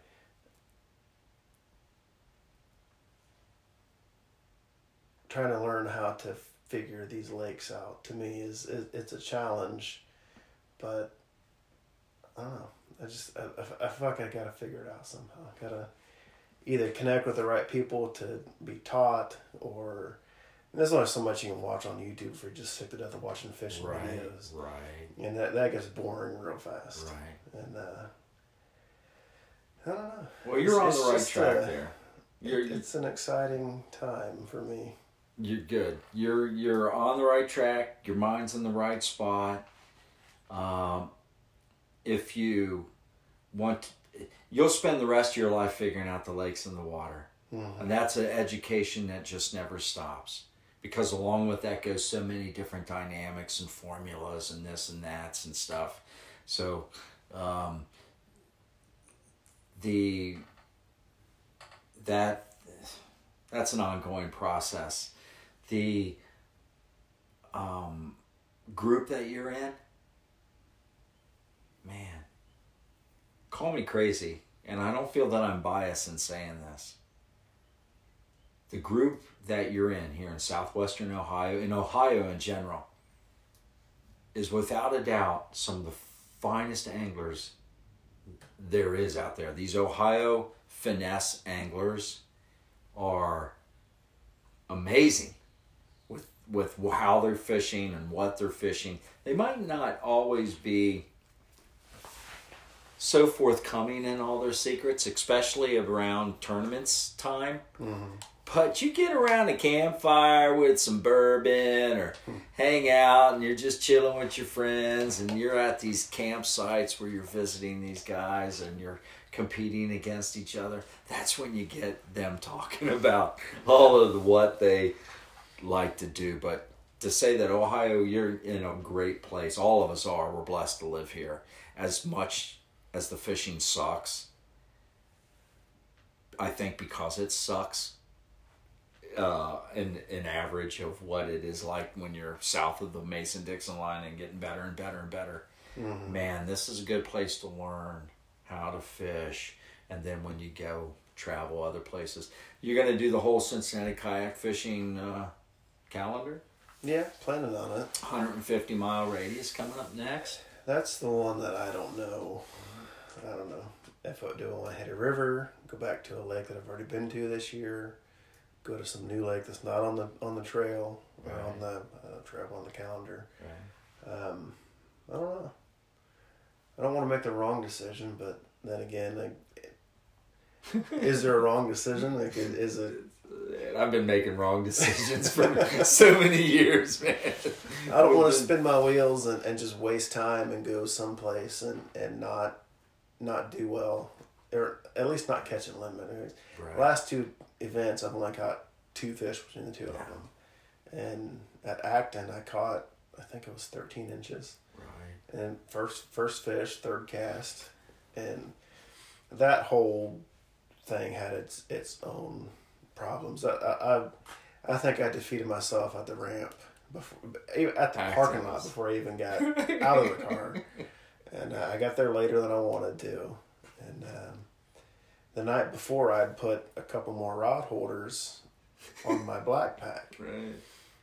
trying to learn how to figure these lakes out, to me, it's a challenge, but I don't know. I feel like I gotta figure it out somehow. either connect with the right people to be taught, or there's only so much you can watch on YouTube if you're just sick to death of watching fishing videos. Right. And that gets boring real fast. Right. And I don't know. Well, you're on the right track there. It's an exciting time for me. You're good. You're on the right track. Your mind's in the right spot. If you want, you'll spend the rest of your life figuring out the lakes and the water. Mm-hmm. And that's an education that just never stops. Because along with that goes so many different dynamics and formulas and this and that's and stuff. So that's an ongoing process. The group that you're in, man, call me crazy, and I don't feel that I'm biased in saying this. The group that you're in here in southwestern Ohio, in Ohio in general, is without a doubt some of the finest anglers there is out there. These Ohio finesse anglers are amazing with how they're fishing and what they're fishing. They might not always be so forthcoming in all their secrets, especially around tournaments time. Mm-hmm. But you get around a campfire with some bourbon or hang out and you're just chilling with your friends and you're at these campsites where you're visiting these guys and you're competing against each other. That's when you get them talking about all of what they like to do. But to say that Ohio, you're in a great place. All of us are. We're blessed to live here. As much as the fishing sucks, I think because it sucks, an average of what it is like when you're south of the Mason-Dixon line and getting better and better and better. Mm-hmm. Man, this is a good place to learn how to fish. And then when you go travel other places, you're going to do the whole Cincinnati kayak fishing calendar? Yeah, planning on it. 150-mile radius coming up next. That's the one that I don't know. I don't know if I do want to hit a river, go back to a lake that I've already been to this year, go to some new lake that's not on the trail, or on the travel on the calendar. Right. I don't know. I don't want to make the wrong decision, but then again, is there a wrong decision? Like, is it? I've been making wrong decisions for so many years, man. I don't want to spin my wheels and just waste time and go someplace and not do well, or at least not catch a limit. Right. Last two events, I've only caught 2 fish between the two of them. And at Acton, I caught, I think it was 13 inches. Right. And first fish, third cast. And that whole thing had its own problems. I think I defeated myself at the ramp, at the parking lot before I even got out of the car. And I got there later than I wanted to. And the night before, I'd put a couple more rod holders on my black pack. Right.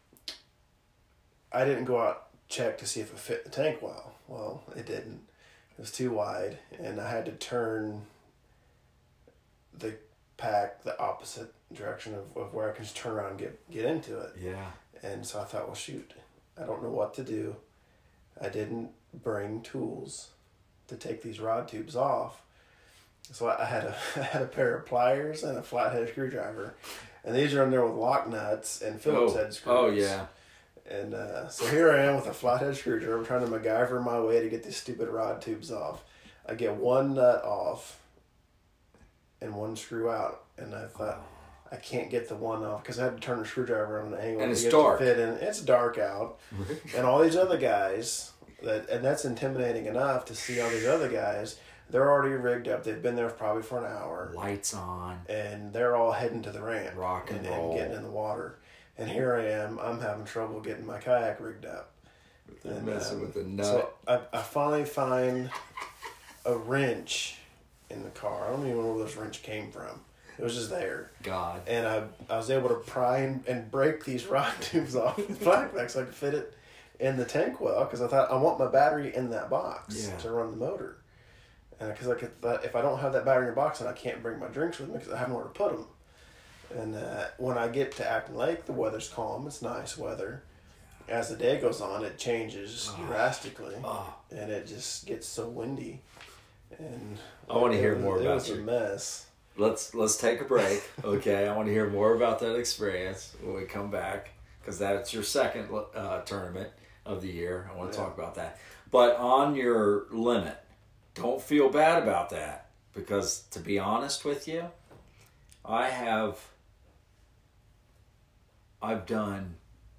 I didn't go out check to see if it fit the tank well. Well, it didn't. It was too wide, and I had to turn the pack the opposite direction of where I can just turn around and get into it. Yeah. And so I thought, well, shoot, I don't know what to do. I didn't bring tools to take these rod tubes off. So I had a pair of pliers and a flathead screwdriver. And these are in there with lock nuts and Phillips head screws. Oh, yeah. And so here I am with a flathead screwdriver trying to MacGyver my way to get these stupid rod tubes off. I get one nut off and one screw out. And I thought, I can't get the one off because I had to turn the screwdriver on an angle. And it's dark. To fit in. It's dark out. And all these other guys, and that's intimidating enough to see all these other guys. They're already rigged up. They've been there probably for an hour. Lights on. And they're all heading to the ramp. Rock and roll. And getting in the water. And here I am. I'm having trouble getting my kayak rigged up. And messing with the nut. So I finally find a wrench in the car. I don't even know where this wrench came from. It was just there. God. And I was able to pry and break these rod tubes off the black pack so I could fit it in the tank well. Because I thought, I want my battery in that box to run the motor. And because if I don't have that battery in a box, then I can't bring my drinks with me because I have nowhere to put them. And when I get to Acton Lake, the weather's calm. It's nice weather. As the day goes on, it changes drastically, and it just gets so windy. And I want to hear more about it. It was a mess. Let's take a break, okay? I want to hear more about that experience when we come back, because that's your second tournament of the year. I want to talk about that. But on your limit, don't feel bad about that, because to be honest with you, I've done,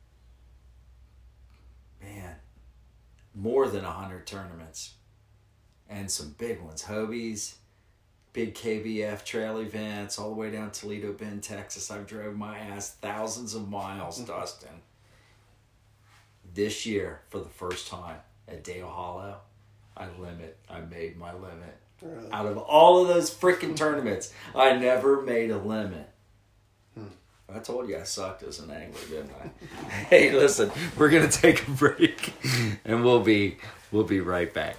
man, more than 100 tournaments, and some big ones, Hobies, big KBF trail events, all the way down Toledo Bend, Texas. I've drove my ass thousands of miles, Dustin. This year, for the first time at Dale Hollow, I made my limit. Really? Out of all of those freaking tournaments, I never made a limit. I told you I sucked as an angler, didn't I? Hey, listen, we're gonna take a break, and we'll be right back.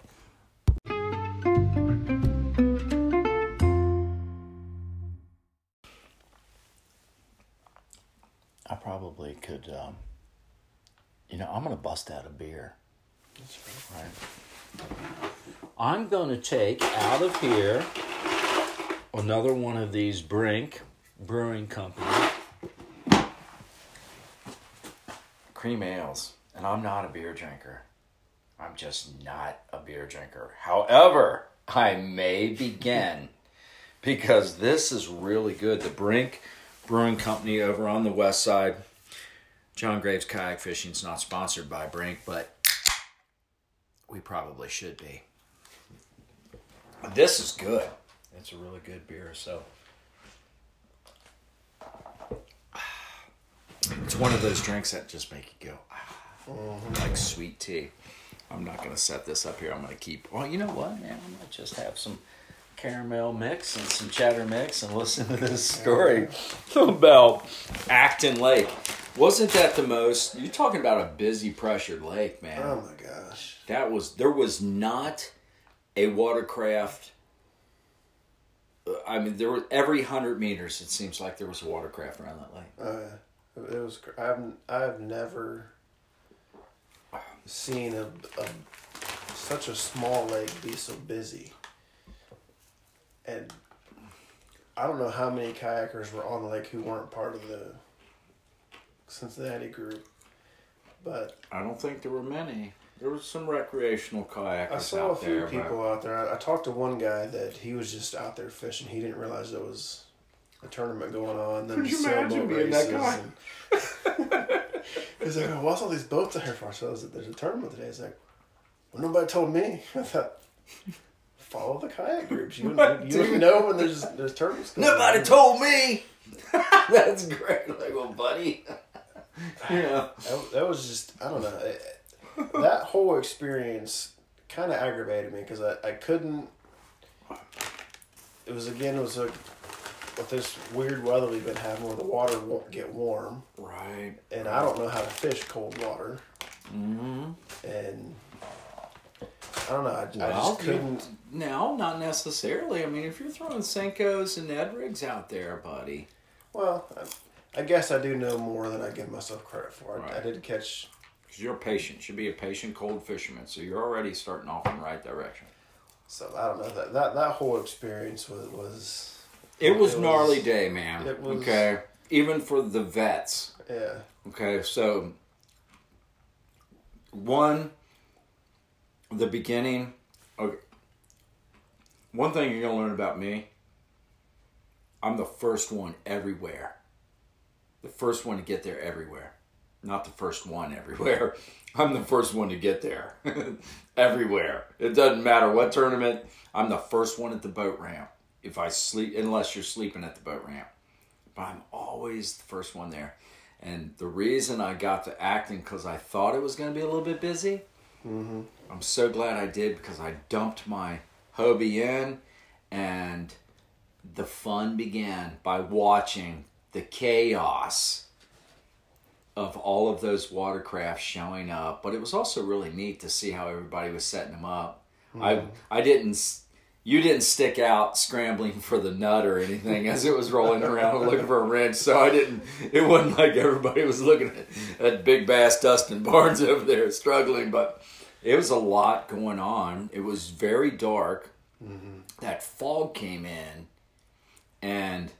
I probably could, I'm gonna bust out a beer. That's right. I'm gonna take out of here another one of these Brink Brewing Company cream ales, and I'm not a beer drinker. I'm just not a beer drinker. However, I may begin, because this is really good. The Brink Brewing Company over on the west side. John Graves Kayak Fishing is not sponsored by Brink, but we probably should be. This is good. It's a really good beer, so it's one of those drinks that just make you go, like sweet tea. I'm not going to set this up here. I'm going to keep, well, you know what, man? I might just have some caramel mix and some cheddar mix and listen to this story about Acton Lake. Wasn't that the most, you're talking about a busy, pressured lake, man. Oh, my gosh. There was not a watercraft. I mean, there were every 100 meters, it seems like there was a watercraft around that lake. It was. I've never seen such a small lake be so busy, and I don't know how many kayakers were on the lake who weren't part of the Cincinnati group, but I don't think there were many. There was some recreational kayakers. I saw a few people out there. I talked to one guy that he was just out there fishing. He didn't realize there was a tournament going on. Then could you imagine being that guy? He's like, "Oh, what's all these boats out here for?" So there's a tournament today. He's like, "Well, nobody told me." I thought, follow the kayak groups. You know when there's tournaments going Nobody on. told me. That's great. Like, well, buddy. Yeah. That was just, I don't know. That whole experience kind of aggravated me because I couldn't. It was with this weird weather we've been having where the water won't get warm. Right. And I don't know how to fish cold water. Mm-hmm. And I don't know. I just couldn't. No, not necessarily. I mean, if you're throwing Senkos and Ned rigs out there, buddy. Well, I guess I do know more than I give myself credit for. Right. I did catch. Because you're patient. You should be a patient cold fisherman. So you're already starting off in the right direction. So I don't know. That whole experience was. It was gnarly day, man. It was, okay. Even for the vets. Yeah. Okay, so the beginning. Okay. One thing you're gonna learn about me. I'm the first one everywhere. The first one to get there everywhere. Not the first one everywhere. I'm the first one to get there. Everywhere. It doesn't matter what tournament. I'm the first one at the boat ramp. If I sleep, unless you're sleeping at the boat ramp. But I'm always the first one there. And the reason I got to Acton, because I thought it was going to be a little bit busy. Mm-hmm. I'm so glad I did, because I dumped my Hobie in, and the fun began by watching the chaos of all of those watercraft showing up. But it was also really neat to see how everybody was setting them up. Mm-hmm. I didn't you didn't stick out scrambling for the nut or anything as it was rolling around looking for a wrench. So it wasn't like everybody was looking at Big Bass Dustin Barnes over there struggling, but it was a lot going on. It was very dark. Mm-hmm. That fog came in, and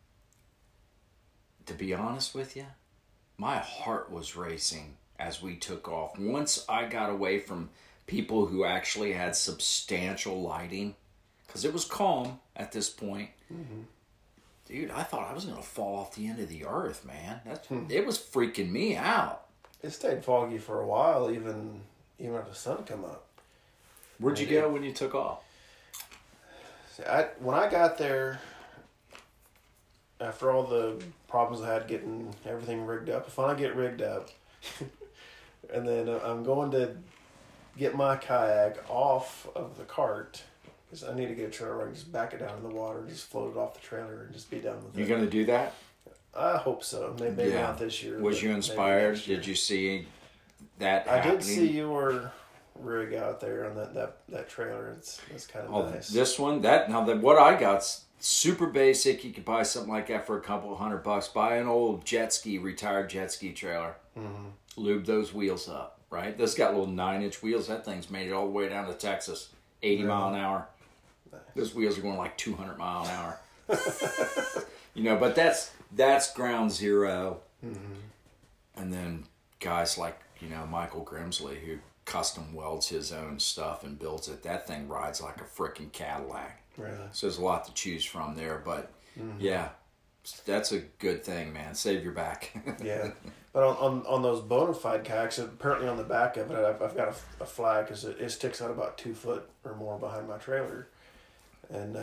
to be honest with you, my heart was racing as we took off. Once I got away from people who actually had substantial lighting, because it was calm at this point. Mm-hmm. Dude, I thought I was going to fall off the end of the earth, man. It was freaking me out. It stayed foggy for a while, even after the sun come up. Where'd you go when you took off? See, when I got there, after all the problems I had getting everything rigged up, I finally get rigged up. And then I'm going to get my kayak off of the cart. Because I need to get a trailer where I can just back it down in the water, just float it off the trailer, and just be done with it. You going to do that? I hope so. Maybe not this year. Was you inspired? Did you see that happening? I did see your rig out there on that trailer. It's kind of nice. This one, what I got's super basic. You could buy something like that for a couple of $100. Buy an old retired jet ski trailer. Mm-hmm. Lube those wheels up, right? This got little 9-inch wheels. That thing's made it all the way down to Texas, 80 mile an hour. Nice. Those wheels are going like 200 mile an hour. But that's ground zero. Mm-hmm. And then guys like, Michael Grimsley, who custom welds his own stuff and builds it. That thing rides like a freaking Cadillac. Really? So there's a lot to choose from there. But yeah, that's a good thing, man. Save your back. Yeah. But on those bona fide kayaks, apparently on the back of it, I've got a flag because it sticks out about 2 foot or more behind my trailer. And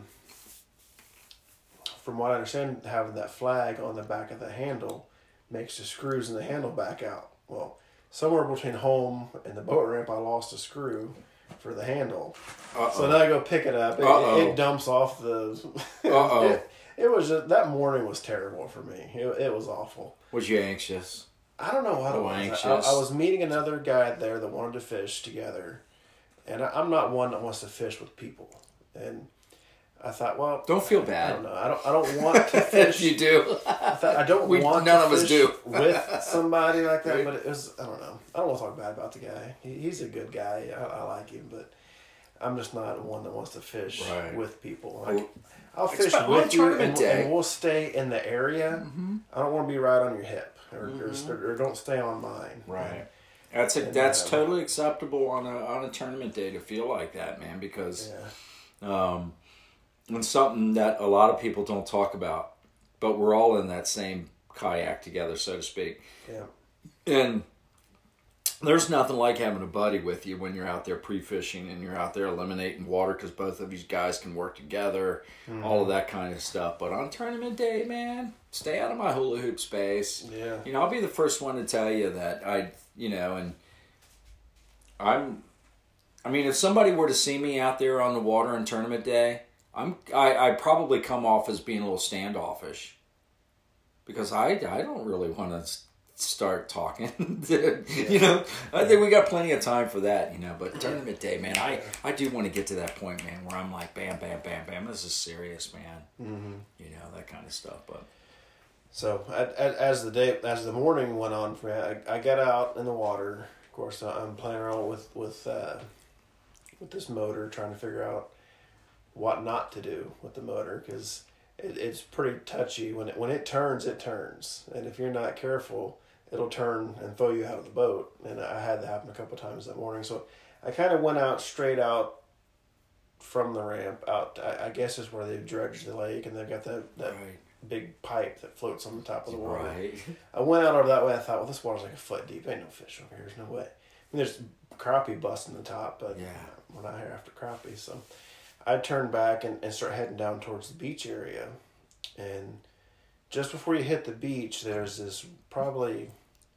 from what I understand, having that flag on the back of the handle makes the screws in the handle back out. Well, somewhere between home and the boat ramp, I lost a screw for the handle. Uh-oh. So then I go pick it up. It dumps off the... Uh-oh. It was just, that morning was terrible for me. It was awful. Was you anxious? I don't know what it was. Anxious? I was meeting another guy there that wanted to fish together. And I'm not one that wants to fish with people. And I thought, well, don't feel bad. I don't know. I don't want to fish. You do. I don't want none to of us fish do. with somebody like that. But it was, I don't know. I don't want to talk bad about the guy. He's a good guy. I like him, but I'm just not one that wants to fish with people. I'll fish with you, and we'll stay in the area. Mm-hmm. I don't want to be right on your hip, or don't stay on mine. Right. That's totally acceptable on a tournament day to feel like that, man. Because it's something that a lot of people don't talk about, but we're all in that same kayak together, so to speak. Yeah. And there's nothing like having a buddy with you when you're out there pre-fishing and you're out there eliminating water because both of these guys can work together, all of that kind of stuff. But on tournament day, man, stay out of my hula hoop space. Yeah. I'll be the first one to tell you that if somebody were to see me out there on the water on tournament day, I probably come off as being a little standoffish because I don't really want to start talking. I think we got plenty of time for that, but tournament day, man, I do want to get to that point, man, where I'm like, bam, bam, bam, bam, this is serious, man. Mm-hmm. That kind of stuff. But so as the morning went on for me, I got out in the water. Of course, I'm playing around with this motor, trying to figure out what not to do with the motor, because it's pretty touchy. When it turns, and if you're not careful, it'll turn and throw you out of the boat. And I had that happen a couple of times that morning. So I kind of went out straight out from the ramp out. I guess is where they've dredged the lake, and they've got that big pipe that floats on the top of the water. Right. I went out over that way. I thought, well, this water's like a foot deep. Ain't no fish over here. There's no way. I mean, there's crappie busting the top, but we're not here after crappie. So I turned back and started heading down towards the beach area. And just before you hit the beach, there's this probably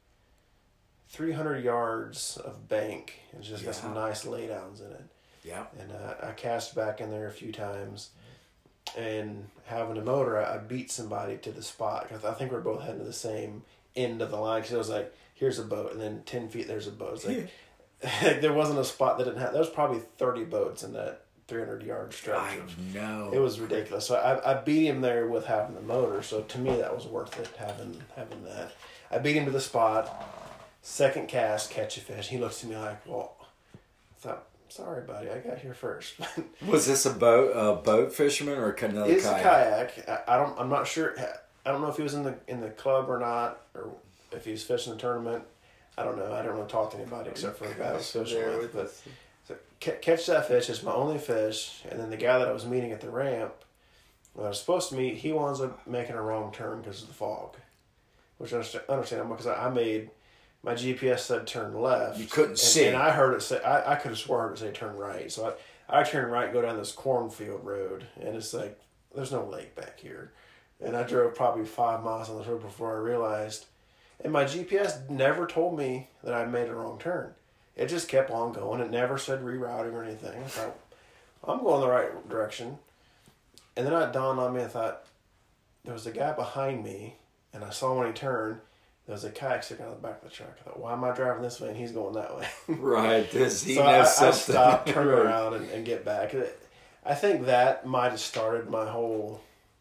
300 yards of bank. It's just got some nice laydowns in it. Yeah. And I cast back in there a few times. And having a motor, I beat somebody to the spot. Because I think we're both heading to the same end of the line. Because it was like, here's a boat. And then 10 feet, there's a boat. It's like, there wasn't a spot that didn't have... There was probably 30 boats in that 300-yard stretch. I know. It was ridiculous. So I beat him there with having the motor. So to me, that was worth it, having that. I beat him to the spot. Second cast, catch a fish. He looks at me like, well, I thought, sorry, buddy, I got here first. Was this a boat fisherman or another It's kayak? a kayak. I'm not sure. I don't know if he was in the club or not, or if he was fishing the tournament. I don't know. I don't want to talk to anybody except for the guy I was fishing with. But so, catch that fish. It's my only fish. And then the guy that I was meeting at the ramp, when I was supposed to meet, he winds up making a wrong turn because of the fog, which I understand because I made. My GPS said turn left. You couldn't see. And I heard it say, I could have swore I heard it say turn right. So I turned right, go down this cornfield road, and it's like, there's no lake back here. And I drove probably 5 miles on this road before I realized. And my GPS never told me that I made a wrong turn. It just kept on going. It never said rerouting or anything. I thought, I'm going the right direction. And then it dawned on me, I thought, there was a guy behind me, and I saw when he turned, there was a kayak sticking on the back of the truck. I thought, why am I driving this way and he's going that way? Right. Does he so know I something? stopped, turn around, and get back. I think that might have started my whole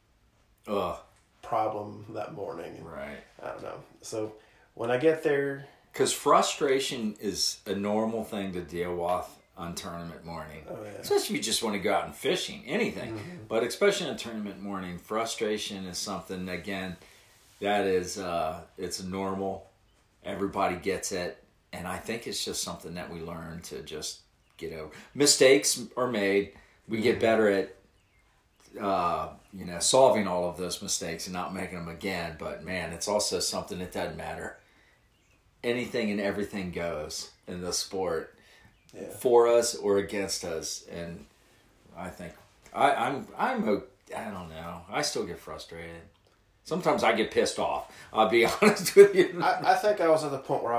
problem that morning. Right. I don't know. So when I get there... Because frustration is a normal thing to deal with on tournament morning. Oh, yeah. Especially if you just want to go out and fishing, anything. Mm-hmm. But especially on tournament morning, frustration is something, again... That is, it's normal. Everybody gets it. And I think it's just something that we learn to just get over. Mistakes are made. We get better at, solving all of those mistakes and not making them again. But, man, it's also something that doesn't matter. Anything and everything goes in the sport for us or against us. And I think, I don't know. I still get frustrated. Sometimes I get pissed off. I'll be honest with you. I think I was at the point where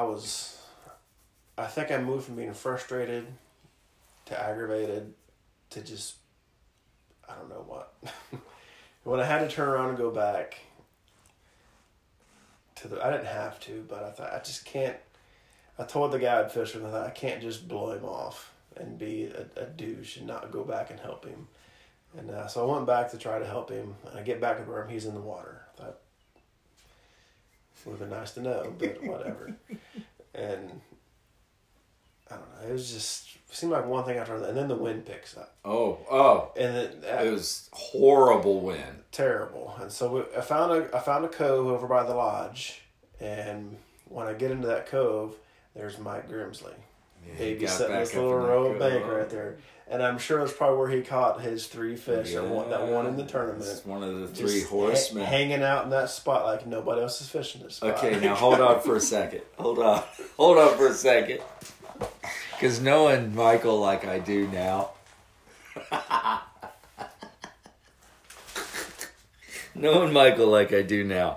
I think I moved from being frustrated to aggravated to just, I don't know what. When I had to turn around and go back I didn't have to, but I thought, I just can't. I told the guy I'd fish with, I thought, I can't just blow him off and be a douche and not go back and help him. And so I went back to try to help him. And I get back to where he's in the water. I thought, it would have been nice to know, but whatever. And I don't know. It was just, it seemed like one thing after another. And then the wind picks up. Oh. And it was horrible wind. Terrible. And so I found a cove over by the lodge. And when I get into that cove, there's Mike Grimsley. Baby sitting in this little row of bank right there. And I'm sure that's probably where he caught his 3 fish that won in the tournament. It's one of the 3 horsemen. Hanging out in that spot like nobody else is fishing this spot. Okay, now hold on for a second. Hold on for a second. Because knowing Michael like I do now. Knowing Michael like I do now.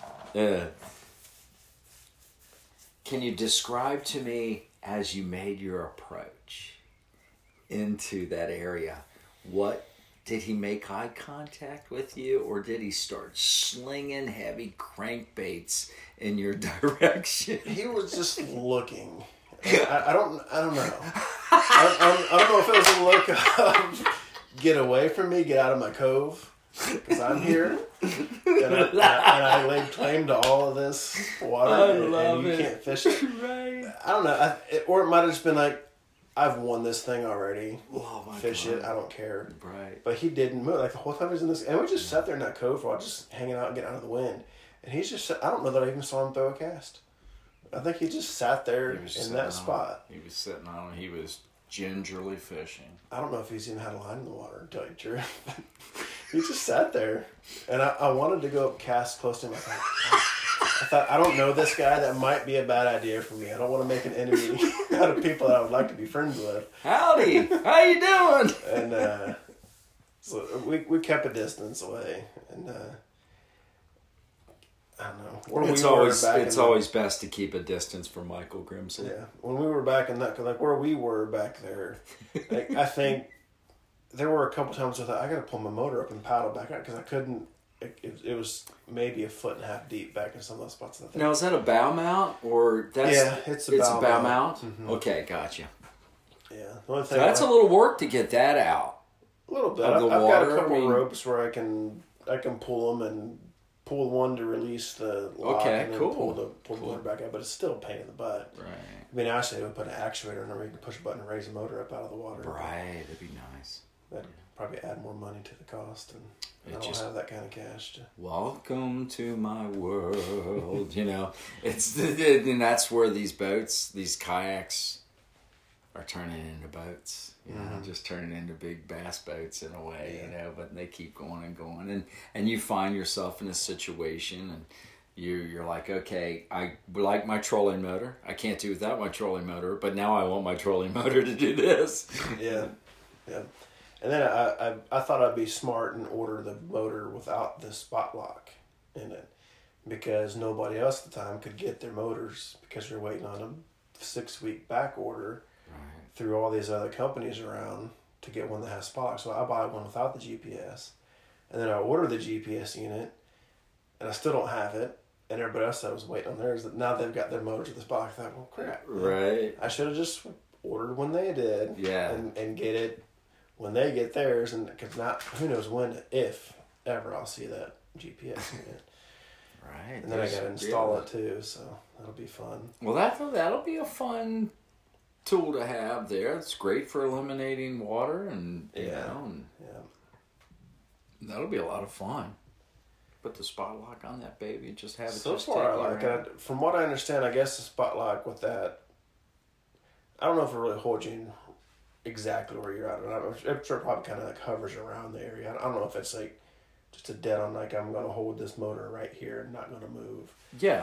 Can you describe to me as you made your approach into that area, what did he make eye contact with you, or did he start slinging heavy crankbaits in your direction? He was just looking. I don't know. I don't know if it was a look of get away from me, get out of my cove, because I'm here, and I laid claim to all of this water, and you can't fish it. Right. I don't know, or it might have just been like, I've won this thing already. Oh my Fish God. it, I don't care. Right. But he didn't move. Like the whole time he was in this, and we just sat there in that cove for a while, just hanging out and getting out of the wind. And he's just, I don't know that I even saw him throw a cast. I think he just sat there in that spot. He was sitting on it. He was gingerly fishing. I don't know if he's even had a line in the water, to tell you the truth. He just sat there. And I wanted to go cast close to him. I thought, I don't know this guy. That might be a bad idea for me. I don't want to make an enemy out of people that I would like to be friends with. Howdy. How you doing? And so we kept a distance away. And I don't know. It's always best to keep a distance from Michael Grimsley. Yeah. When we were back in that, cause like where we were back there, like, I think there were a couple times I thought, I got to pull my motor up and paddle back out because I couldn't. It was maybe 1.5 feet deep back in some of those spots. I think. Now, is that a bow mount or that's? Yeah, it's a bow mount. Mm-hmm. Okay, gotcha. Yeah. The only So thing that's a little work to get that out. A little bit. Of the I've water, got a couple I mean- ropes where I can pull them and pull one to release the lock Okay, and then cool. pull the Cool. motor back out. But it's still a pain in the butt. Right. I mean, actually, we put an actuator in there where you can push a button and raise the motor up out of the water. Right. That'd be nice. That'd probably add more money to the cost, and It I don't just- have that kind of cash to. Welcome to my world. You know, and that's where these boats, these kayaks, are turning into boats. You know, just turning into big bass boats in a way. You know, but they keep going and going, and you find yourself in a situation, and you're like, okay, I like my trolling motor. I can't do without my trolling motor, but now I want my trolling motor to do this. Yeah, yeah. And then I thought I'd be smart and order the motor without the spot lock in it, because nobody else at the time could get their motors because you're waiting on a 6-week back order Right. through all these other companies around to get one that has spot lock. So I buy one without the GPS, and then I order the GPS unit, and I still don't have it. And everybody else that was waiting on theirs, now they've got their motors with the spot lock. I thought, well, crap. Right. I should have just ordered when they did. Yeah. And get it when they get theirs, and because not who knows when, if ever, I'll see that GPS unit. Right. And then I got to install it too, so that'll be fun. Well, that'll be a fun tool to have there. It's great for eliminating water, and you know, and Yeah. that'll be a lot of fun. Put the spot lock on that baby, just have it. So just far, I take you like around. it. From what I understand, I guess the spot lock with that, I don't know if it really holds you in exactly where you're at. I'm sure it probably kind of like hovers around the area. I don't know if it's like just a dead on, like I'm going to hold this motor right here and not going to move. Yeah,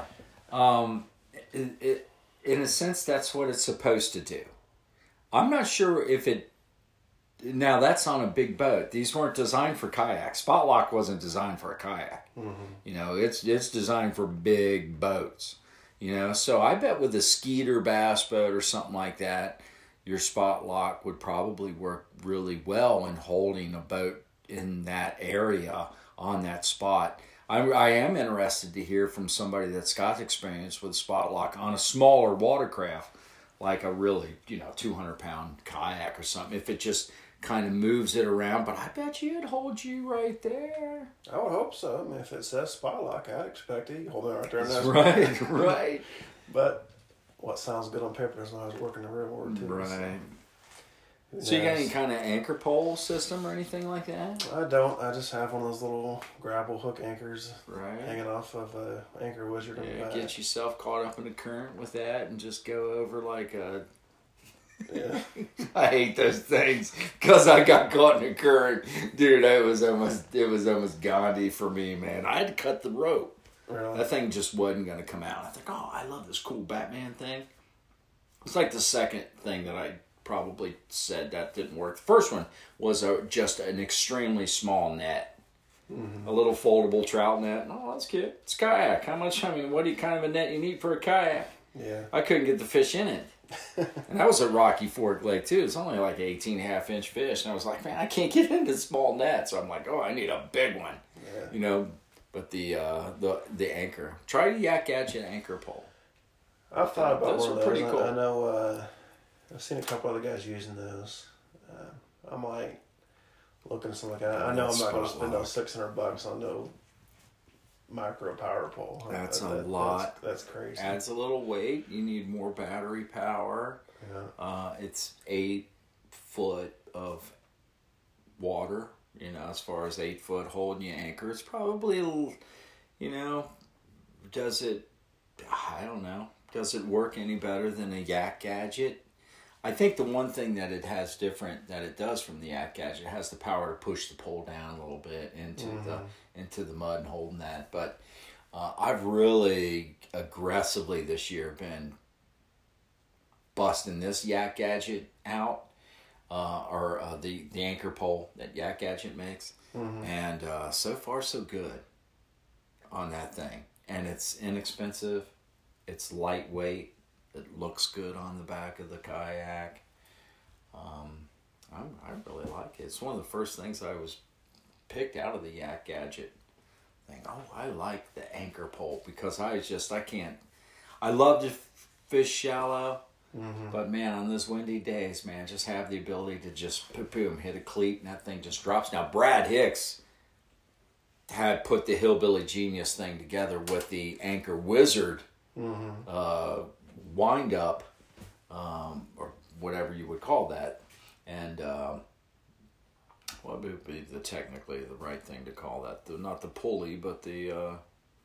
it in a sense that's what it's supposed to do. I'm not sure if it. Now that's on a big boat. These weren't designed for kayaks. Spot lock wasn't designed for a kayak. You know, it's designed for big boats. You know, so I bet with a Skeeter bass boat or something like that, your spot lock would probably work really well in holding a boat in that area on that spot. I am interested to hear from somebody that's got experience with spot lock on a smaller watercraft, like a really, 200-pound kayak or something. If it just kind of moves it around, but I bet you it'd hold you right there. I would hope so. I mean, if it says spot lock, I'd expect it. You hold it right there. That's right, right. But what sounds good on paper doesn't always work in the real world, too. Right. So So you got any kind of anchor pole system or anything like that? I don't. I just have one of those little grapple hook anchors Right. hanging off of a anchor wizard on the Yeah, back. get yourself caught up in the current with that and just go over like a... Yeah. I hate those things because I got caught in the current. Dude, it was almost Gandhi for me, man. I had to cut the rope. Really? That thing just wasn't going to come out. I think, oh, I love this cool Batman thing. It's like the second thing that I probably said that didn't work. The first one was just an extremely small net. A little foldable trout net. Oh, that's cute. It's kayak. How much, what kind of a net you need for a kayak? Yeah. I couldn't get the fish in it. And that was a Rocky Fork Lake too. It's only like 18.5-inch fish. And I was like, man, I can't get into small nets. So I'm like, oh, I need a big one. Yeah. But the anchor. Try the Yak Gadget anchor pole. I've thought about Those one are of those. pretty cool. I know I've seen a couple other guys using those. I'm like looking at something like that. I know I'm not going to spend no $600 on no micro power pole. That's a lot. That's crazy. Adds a little weight. You need more battery power. Yeah. It's 8 foot of water. As far as 8 foot holding your anchor, it's probably, does it? I don't know. Does it work any better than a Yak Gadget? I think the one thing that it has different that it does from the Yak Gadget, it has the power to push the pole down a little bit into the mud and holding that. But I've really aggressively this year been busting this Yak Gadget out, or the anchor pole that Yak Gadget makes, and so far so good on that thing. And it's inexpensive, it's lightweight. It looks good on the back of the kayak. I really like it. It's one of the first things I was picked out of the Yak Gadget thing. Oh, I like the anchor pole because I love to fish shallow. But man, on those windy days, man, just have the ability to just boom, hit a cleat and that thing just drops. Now, Brad Hicks had put the Hillbilly Genius thing together with the Anchor Wizard wind up, or whatever you would call that. And what would be technically the right thing to call that? Not the pulley, but the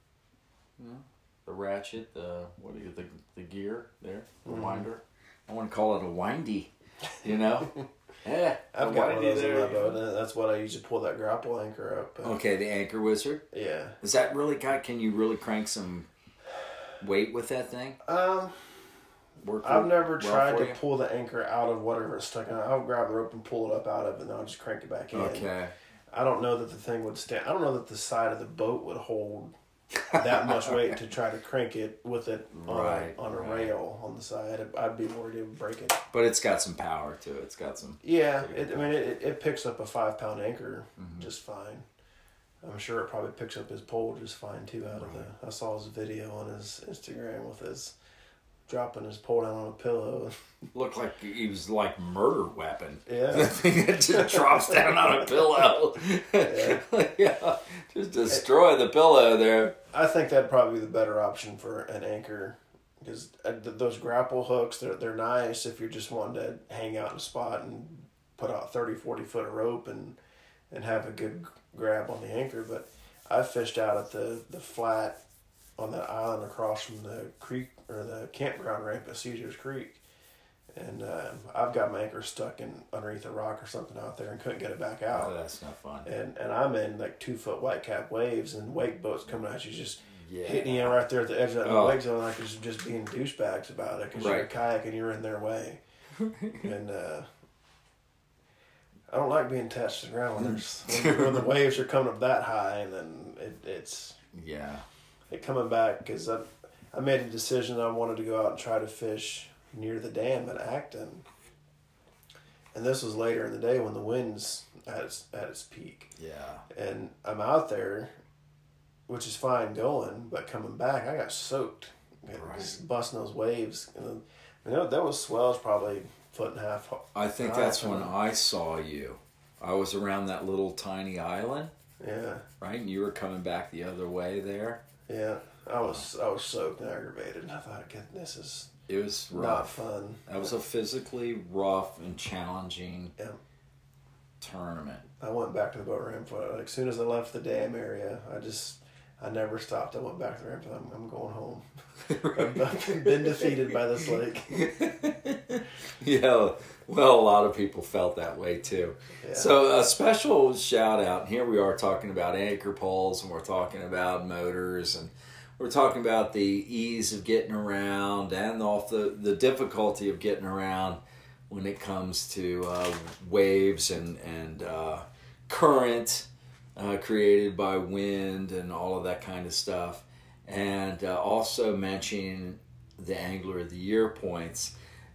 ratchet, the gear there, the winder. I want to call it a windy, you know? Yeah, I've got one of those in my boat, and that's what I use to pull that grapple anchor up. Okay, the Anchor Wizard? Yeah. Is that really, can you really crank some weight with that thing? I've never tried to pull the anchor out of whatever it's stuck in. I'll grab the rope and pull it up out of it, and then I'll just crank it back in. Okay. I don't know that the thing would stand. I don't know that the side of the boat would hold that much weight to try to crank it with it on a rail on the side. I'd be worried it would break it. But it's got some power to it. It's got some... Yeah, it picks up a 5-pound anchor just fine. I'm sure it probably picks up his pole just fine too out of the... I saw his video on his Instagram with his... dropping his pole down on a pillow. Looked like he was like murder weapon. Yeah. The thing that just drops down on a pillow. Yeah. Just destroy the pillow there. I think that'd probably be the better option for an anchor. Because those grapple hooks, they're nice if you're just wanting to hang out in a spot and put out 30, 40 foot of rope and have a good grab on the anchor. But I fished out at the flat on that island across from the creek or the campground ramp at Caesars Creek, and I've got my anchor stuck in underneath a rock or something out there and couldn't get it back out. Oh, that's not fun. And I'm in like 2-foot whitecap waves and wake boats coming at you, just hitting you right there at the edge of that wake zone, like it's just being douchebags about it because you're a kayak and you're in their way. And I don't like being attached to the ground when the waves are coming up that high, and then it's coming back because I made a decision I wanted to go out and try to fish near the dam at Acton. And this was later in the day when the wind's at its peak. Yeah. And I'm out there, which is fine going, but coming back, I got soaked. Just busting those waves. And that was swells probably 1.5 feet. I think that's when I saw you. I was around that little tiny island. Yeah. Right? And you were coming back the other way there. Yeah. I was soaked and aggravated, and I thought, goodness, it was rough. Not fun. That was a physically rough and challenging tournament. I went back to the boat ramp. Like, as soon as I left the dam area, I never stopped. I went back to the ramp. I'm going home. I've been defeated by this lake. Yeah, well, a lot of people felt that way too. Yeah. So a special shout out. Here we are talking about anchor poles, and we're talking about motors, and we're talking about the ease of getting around and the difficulty of getting around when it comes to waves and current created by wind and all of that kind of stuff. And also mentioning the Angler of the Year points.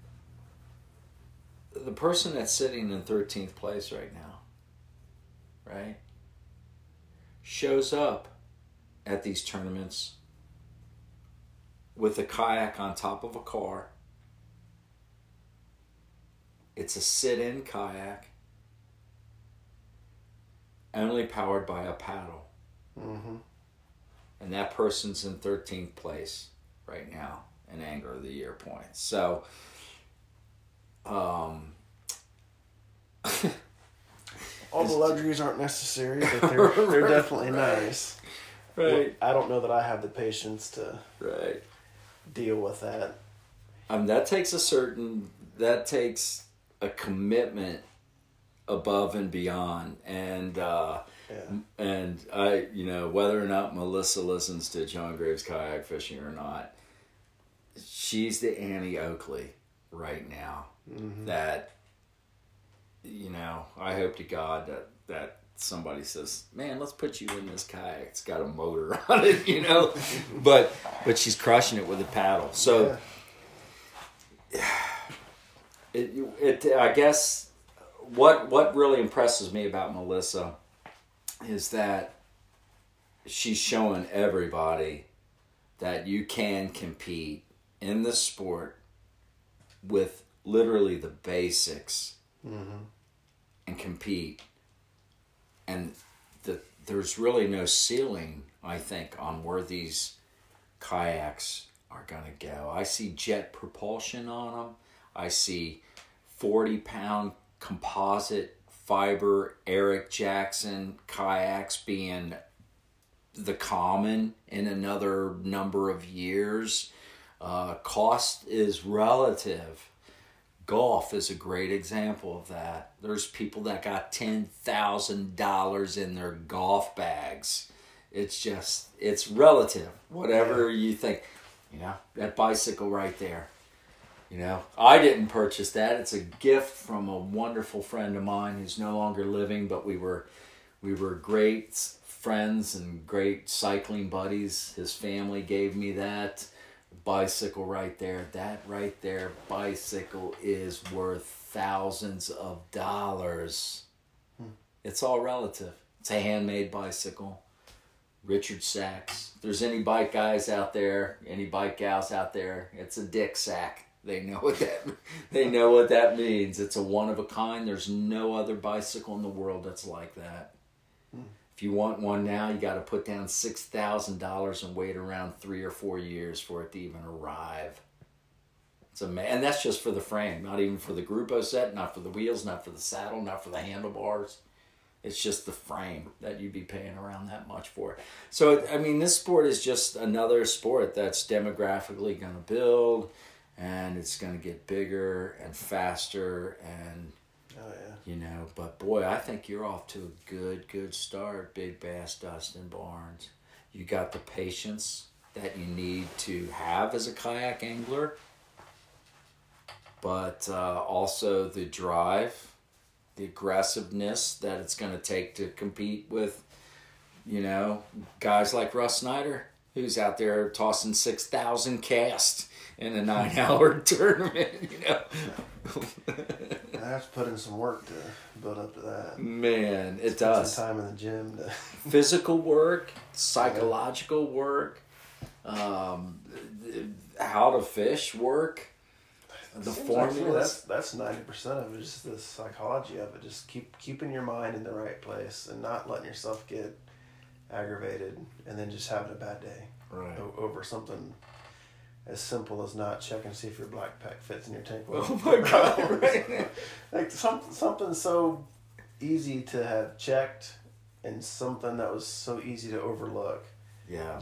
The person that's sitting in 13th place right now, right, shows up at these tournaments with a kayak on top of a car. It's a sit-in kayak, only powered by a paddle. Mm-hmm. And that person's in 13th place right now in Angler of the Year points. So, all the luxuries aren't necessary, but they're definitely nice. Right. Well, I don't know that I have the patience to deal with that. That takes a commitment above and beyond, and I, whether or not Melissa listens to John Graves Kayak Fishing or not, she's the Annie Oakley right now. Mm-hmm. That, I hope to God that somebody says, man, let's put you in this kayak. It's got a motor on it, but she's crushing it with a paddle. So I guess what really impresses me about Melissa is that she's showing everybody that you can compete in this sport with literally the basics Mm-hmm. and compete. And there's really no ceiling, I think, on where these kayaks are going to go. I see jet propulsion on them. I see 40-pound composite fiber Eric Jackson kayaks being the common in another number of years. Cost is relative. Golf is a great example of that. There's people that got $10,000 in their golf bags. It's relative. Whatever you think. That bicycle right there. I didn't purchase that. It's a gift from a wonderful friend of mine who's no longer living, but we were great friends and great cycling buddies. His family gave me that bicycle right there. That right there bicycle is worth thousands of dollars. It's all relative. It's a handmade bicycle. Richard Sachs. If there's any bike guys out there, any bike gals out there, it's a Dick Sack. They know what that means. It's a one of a kind. There's no other bicycle in the world that's like that. If you want one now, you got to put down $6,000 and wait around 3 or 4 years for it to even arrive. And that's just for the frame, not even for the Grupo set, not for the wheels, not for the saddle, not for the handlebars. It's just the frame that you'd be paying around that much for. So, I mean, this sport is just another sport that's demographically going to build, and it's going to get bigger and faster and... Oh, yeah. But boy, I think you're off to a good start, Big Bass Dustin Barnes. You got the patience that you need to have as a kayak angler, but also the drive, the aggressiveness that it's going to take to compete with, guys like Russ Snyder, who's out there tossing 6,000 casts in a 9-hour tournament, I have to put in some work to build up to that. Man, it does. Some time in the gym. Physical work, psychological work, how to fish work, the formulas. That's 90% of it, just the psychology of it. Just keeping your mind in the right place and not letting yourself get aggravated and then just having a bad day. Right. Over something as simple as not checking to see if your black pack fits in your tank. Oh my God! Right. Like something so easy to have checked, and something that was so easy to overlook. Yeah.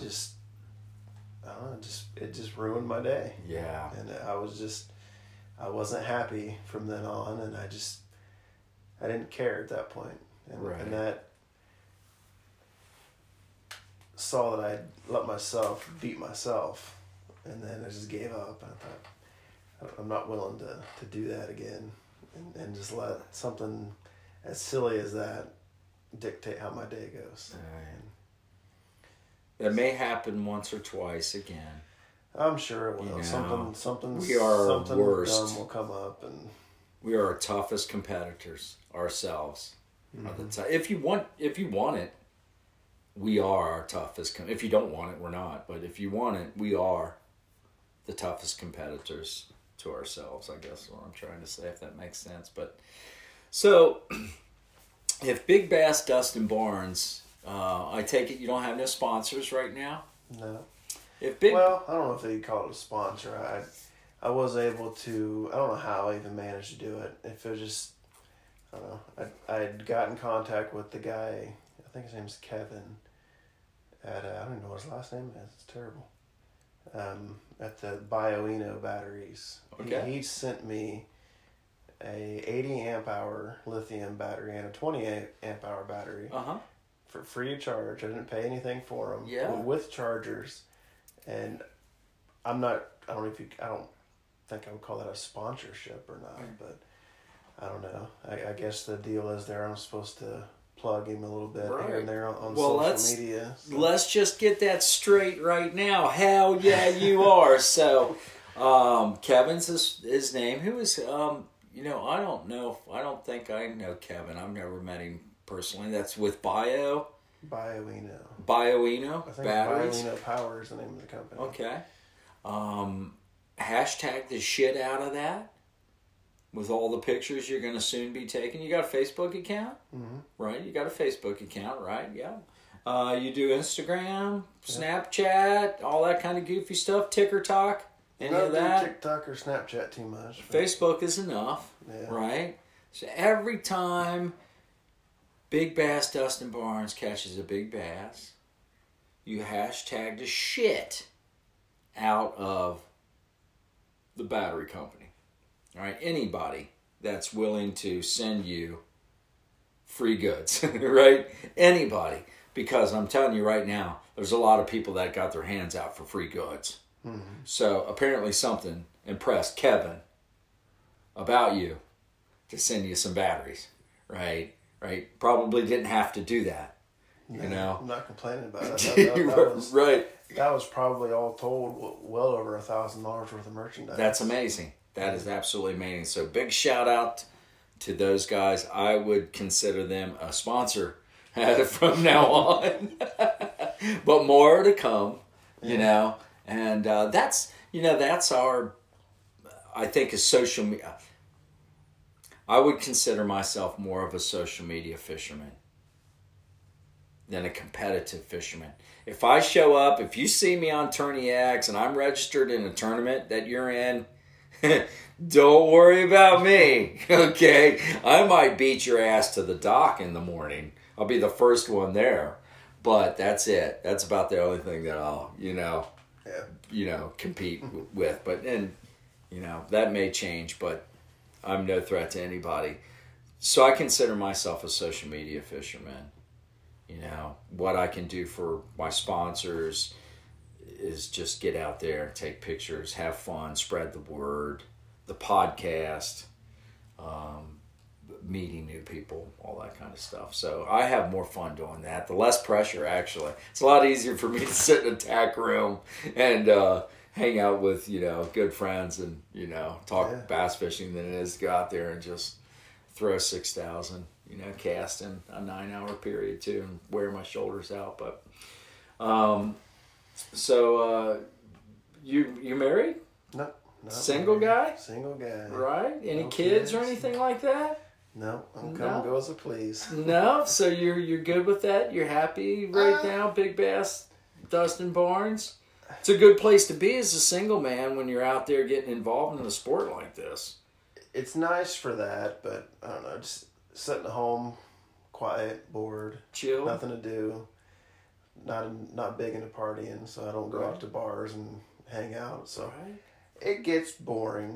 It just ruined my day. Yeah. And I wasn't happy from then on, and I didn't care at that point. And that saw that I'd let myself beat myself. And then I just gave up. And I thought, I'm not willing to do that again. And just let something as silly as that dictate how my day goes. That may happen once or twice again. I'm sure it will. Something worst. dumb will come up. And we are our toughest competitors ourselves. Mm-hmm. If you want it, we are our toughest. If you don't want it, we're not. But if you want it, we are the toughest competitors to ourselves, I guess is what I'm trying to say, if that makes sense. But so if Big Bass Dustin Barnes, I take it you don't have no sponsors right now? No. Well, I don't know if they'd call it a sponsor. I was able to, I don't know how I even managed to do it. If it was just, I don't know, I'd got in contact with the guy, I think his name's Kevin, at, I don't even know what his last name is, it's terrible. At the Bioeno batteries. Okay. He sent me a 80 amp hour lithium battery and a 20 amp hour battery for free of charge. I didn't pay anything for them. Yeah. With chargers, and I don't think I would call that a sponsorship or not, but I don't know. I guess the deal is there. I'm supposed to plug him a little bit here and there on social media. So. Let's just get that straight right now. Hell yeah, you are. So, Kevin's his name. Who is, I don't know. I don't think I know Kevin. I've never met him personally. That's with Bioeno. I think batteries. Bioeno Power is the name of the company. Okay. hashtag the shit out of that with all the pictures you're going to soon be taking. You got a Facebook account? Mm-hmm. Right? You got a Facebook account, right? Yeah. You do Instagram, Snapchat, all that kind of goofy stuff, TikTok, any of that? TikTok or Snapchat too much. Facebook is enough, right? So every time Big Bass Dustin Barnes catches a big bass, you hashtag the shit out of the battery company. All right? Anybody that's willing to send you free goods, right? Anybody. Because I'm telling you right now, there's a lot of people that got their hands out for free goods. Mm-hmm. So apparently something impressed Kevin about you to send you some batteries, right? Right? Probably didn't have to do that, no, you know? I'm not complaining about it. That was, right. That was probably all told well over $1,000 worth of merchandise. That's amazing. That is absolutely amazing. So big shout out to those guys. I would consider them a sponsor from now on. But more to come, you know. And that's our, I think, a social media. I would consider myself more of a social media fisherman than a competitive fisherman. If I show up, if you see me on Tourney X and I'm registered in a tournament that you're in, don't worry about me, okay? I might beat your ass to the dock in the morning. I'll be the first one there. But that's it. That's about the only thing that I'll, compete with. But, that may change, but I'm no threat to anybody. So I consider myself a social media fisherman. What I can do for my sponsors is just get out there, take pictures, have fun, spread the word, the podcast, meeting new people, all that kind of stuff. So I have more fun doing that. The less pressure, actually. It's a lot easier for me to sit in a tack room and hang out with, good friends and, talk bass fishing than it is to go out there and just throw 6,000, cast in a 9-hour period too and wear my shoulders out. But, you married? No. Single guy? Single guy. Right? Any kids or anything like that? No, I'm come and go as I please. No? So you're good with that? You're happy right now, Big Bass Dustin Barnes? It's a good place to be as a single man when you're out there getting involved in a sport like this. It's nice for that, but I don't know, just sitting at home, quiet, bored, chill, nothing to do, not big into partying, so I don't go out to bars and hang out, so it gets boring.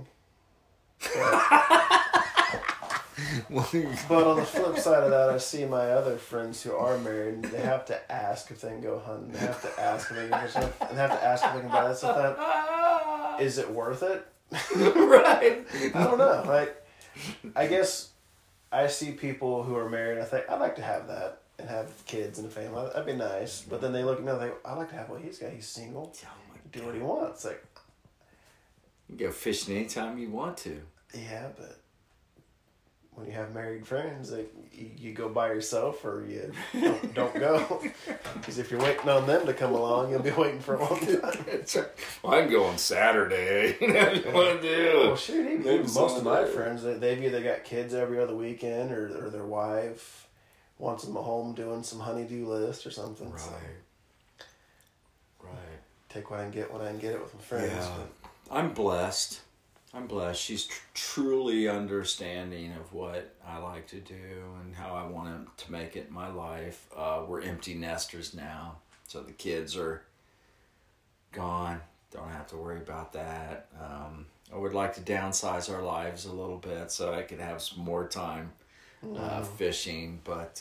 But on the flip side of that, I see my other friends who are married, and they have to ask if they can go hunting. They have to ask if they can go stuff, and they have to ask if they can buy that stuff. Is it worth it? Right. I don't know. I guess I see people who are married, and I think, I'd like to have that and have kids and a family. That'd be nice. But then they look at me and think, I'd like to have what he's got. He's single. Do what he wants. You can go fishing anytime you want to. Yeah, but when you have married friends, you go by yourself or you don't go. Because if you're waiting on them to come along, you'll be waiting for a long time. Well, I can go on Saturday. You want to do? Well, shoot, even most of my friends, they've either got kids every other weekend or their wife wants them at home doing some honey-do list or something. Right. So Right. take what I can get when I can get it with my friends. Yeah. But I'm blessed. She's truly understanding of what I like to do and how I want to make it in my life. We're empty nesters now, so the kids are gone. Don't have to worry about that. I would like to downsize our lives a little bit so I could have some more time fishing. But,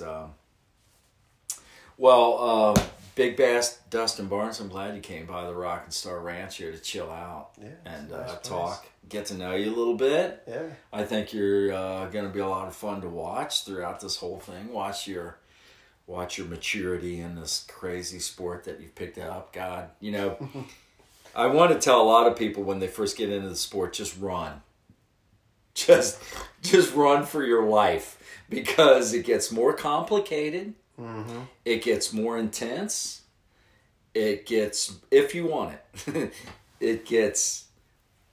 Big Bass Dustin Barnes, I'm glad you came by the Rock and Star Ranch here to chill out and nice talk, get to know you a little bit. Yeah. I think you're going to be a lot of fun to watch throughout this whole thing. Watch your maturity in this crazy sport that you've picked up. God, I want to tell a lot of people when they first get into the sport, just run. Just run for your life because it gets more complicated. Mm-hmm. It gets more intense. It gets, if you want it, it gets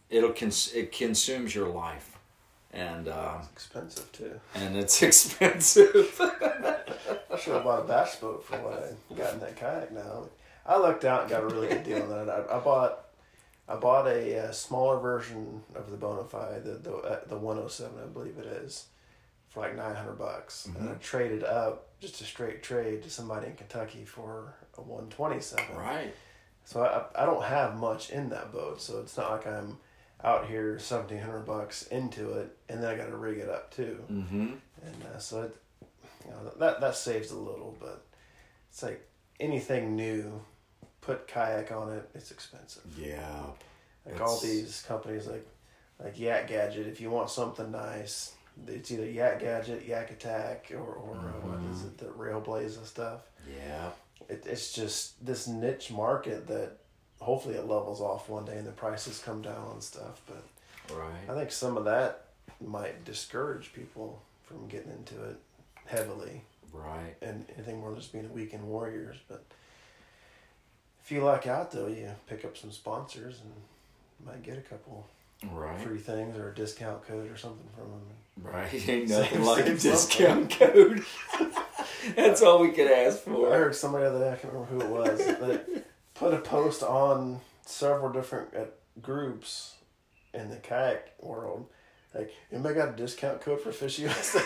it consumes your life, and It's expensive too. and it's expensive. I should have bought a bass boat for what I got in that kayak now. I lucked out and got a really good deal on that. I bought a smaller version of the Bonafide, the 107, I believe it is, for like $900, Mm-hmm. and I traded up just a straight trade to somebody in Kentucky for a 127. Right. So I don't have much in that boat, so it's not like I'm out here $1,700 into it, and then I got to rig it up too. Mm-hmm. And so it, that saves a little, but it's like anything new, put kayak on it, it's expensive. Yeah. Like all these companies like Yak Gadget, if you want something nice, it's either Yak Gadget, Yak Attack, or what is it, the Railblaze and stuff. Yeah. It's just this niche market that hopefully it levels off one day and the prices come down and stuff. But Right. I think some of that might discourage people from getting into it heavily. Right. And anything more than just being a weekend warriors. But if you luck out though, you pick up some sponsors and might get a couple Right. free things or a discount code or something from them. Right. Ain't nothing Save- like a save discount code. That's all we could ask I for. heard somebody the other day, I can't remember who it was, that put a post on several different groups in the kayak world. Like, anybody got a discount code for Fish USA?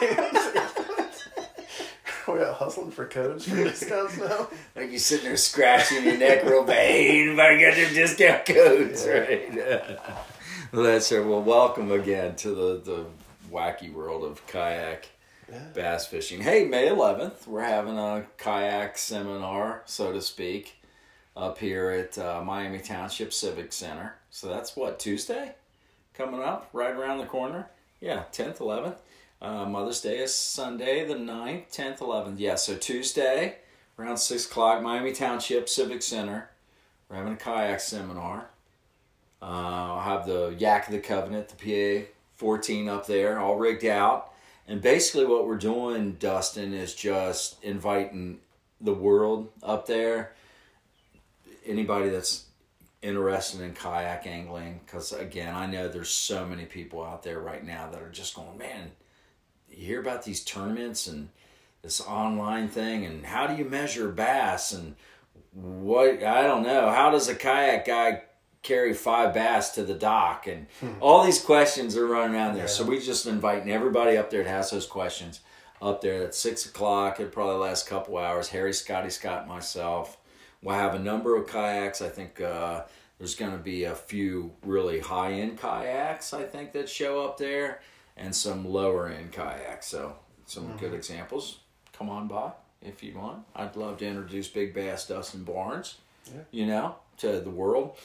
We got hustling for codes for discounts now. Like you sitting there scratching your neck real bad. Hey, anybody got them discount codes, right? Well, that's right. Well, welcome again to the wacky world of kayak bass fishing. Hey, May 11th, we're having a kayak seminar, so to speak, up here at Miami Township Civic Center. So that's what, Tuesday? Coming up, right around the corner? Yeah, 10th, 11th. Mother's Day is Sunday, the 9th, 10th, 11th. Yeah, so Tuesday, around 6 o'clock, Miami Township Civic Center. We're having a kayak seminar. I'll have the Yak of the Covenant, the PA 14 up there, all rigged out. And basically what we're doing, Dustin, is just inviting the world up there. Anybody that's interested in kayak angling, because again, I know there's so many people out there right now that are just going, man, you hear about these tournaments and this online thing, and how do you measure bass, and what, I don't know, how does a kayak guy carry 5 bass to the dock, and all these questions are running around there. Yeah. So we just inviting everybody up there that has those questions up there at 6 o'clock. It'll probably last a couple hours. Harry, Scotty, Scott, and myself. We'll have a number of kayaks. I think there's going to be a few really high-end kayaks, I think, that show up there, and some lower-end kayaks. So some good examples. Come on by if you want. I'd love to introduce Big Bass Dustin Barnes, to the world.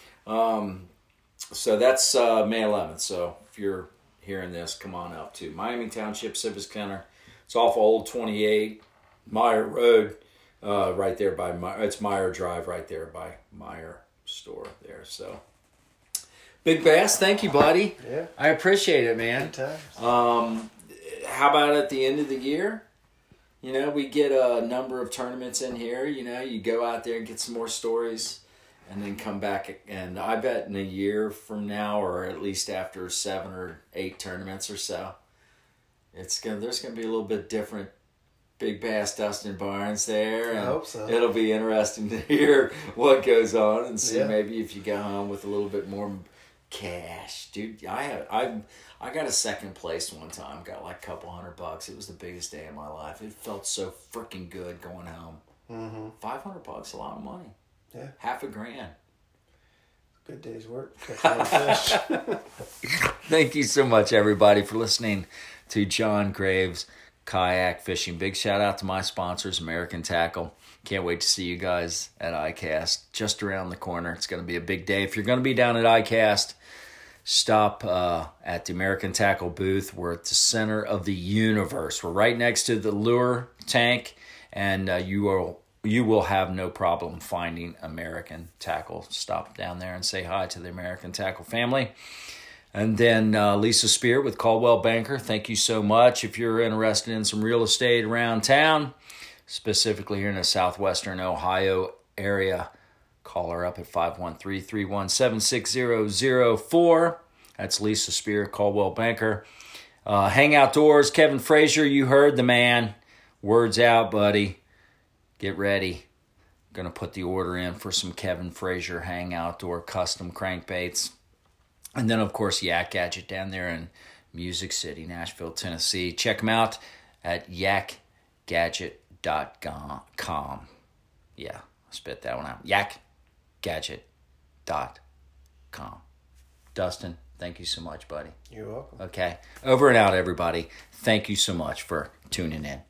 So that's May 11th. So if you're hearing this, come on up to Miami Township Civic Center. It's off Old 28 Meyer Road, right there by it's Meyer Drive, right there by Meyer store there. So Big Bass, thank you, buddy. Yeah. I appreciate it, man. Good times. How about at the end of the year? We get a number of tournaments in here. You go out there and get some more stories, and then come back. And I bet in a year from now, or at least after 7 or 8 tournaments or so, there's gonna be a little bit different Big Bass Dustin Barnes there. And I hope so. It'll be interesting to hear what goes on and see Yeah. maybe if you go home with a little bit more cash, dude. I got a second place one time, got like a couple $100. It was the biggest day of my life. It felt so freaking good going home. $500, a lot of money. Yeah. $500,000. Good day's work. Catching fish. Thank you so much, everybody, for listening to John Graves Kayak Fishing. Big shout out to my sponsors, American Tackle. Can't wait to see you guys at ICAST just around the corner. It's going to be a big day. If you're going to be down at ICAST, stop at the American Tackle booth. We're at the center of the universe. We're right next to the lure tank, and you will have no problem finding American Tackle. Stop down there and say hi to the American Tackle family. And then Lisa Spear with Caldwell Banker, thank you so much. If you're interested in some real estate around town, specifically here in the southwestern Ohio area, call her up at 513-317-6004. That's Lisa Spear, Caldwell Banker. Hang Outdoors, Kevin Frazier, you heard the man. Word's out, buddy. Get ready. Going to put the order in for some Kevin Frazier Hang Outdoor custom crankbaits. And then, of course, Yak Gadget down there in Music City, Nashville, Tennessee. Check them out at yakgadget.com. Yeah, I spit that one out. yakgadget.com. Dustin, thank you so much, buddy. You're welcome. Okay. Over and out, everybody. Thank you so much for tuning in.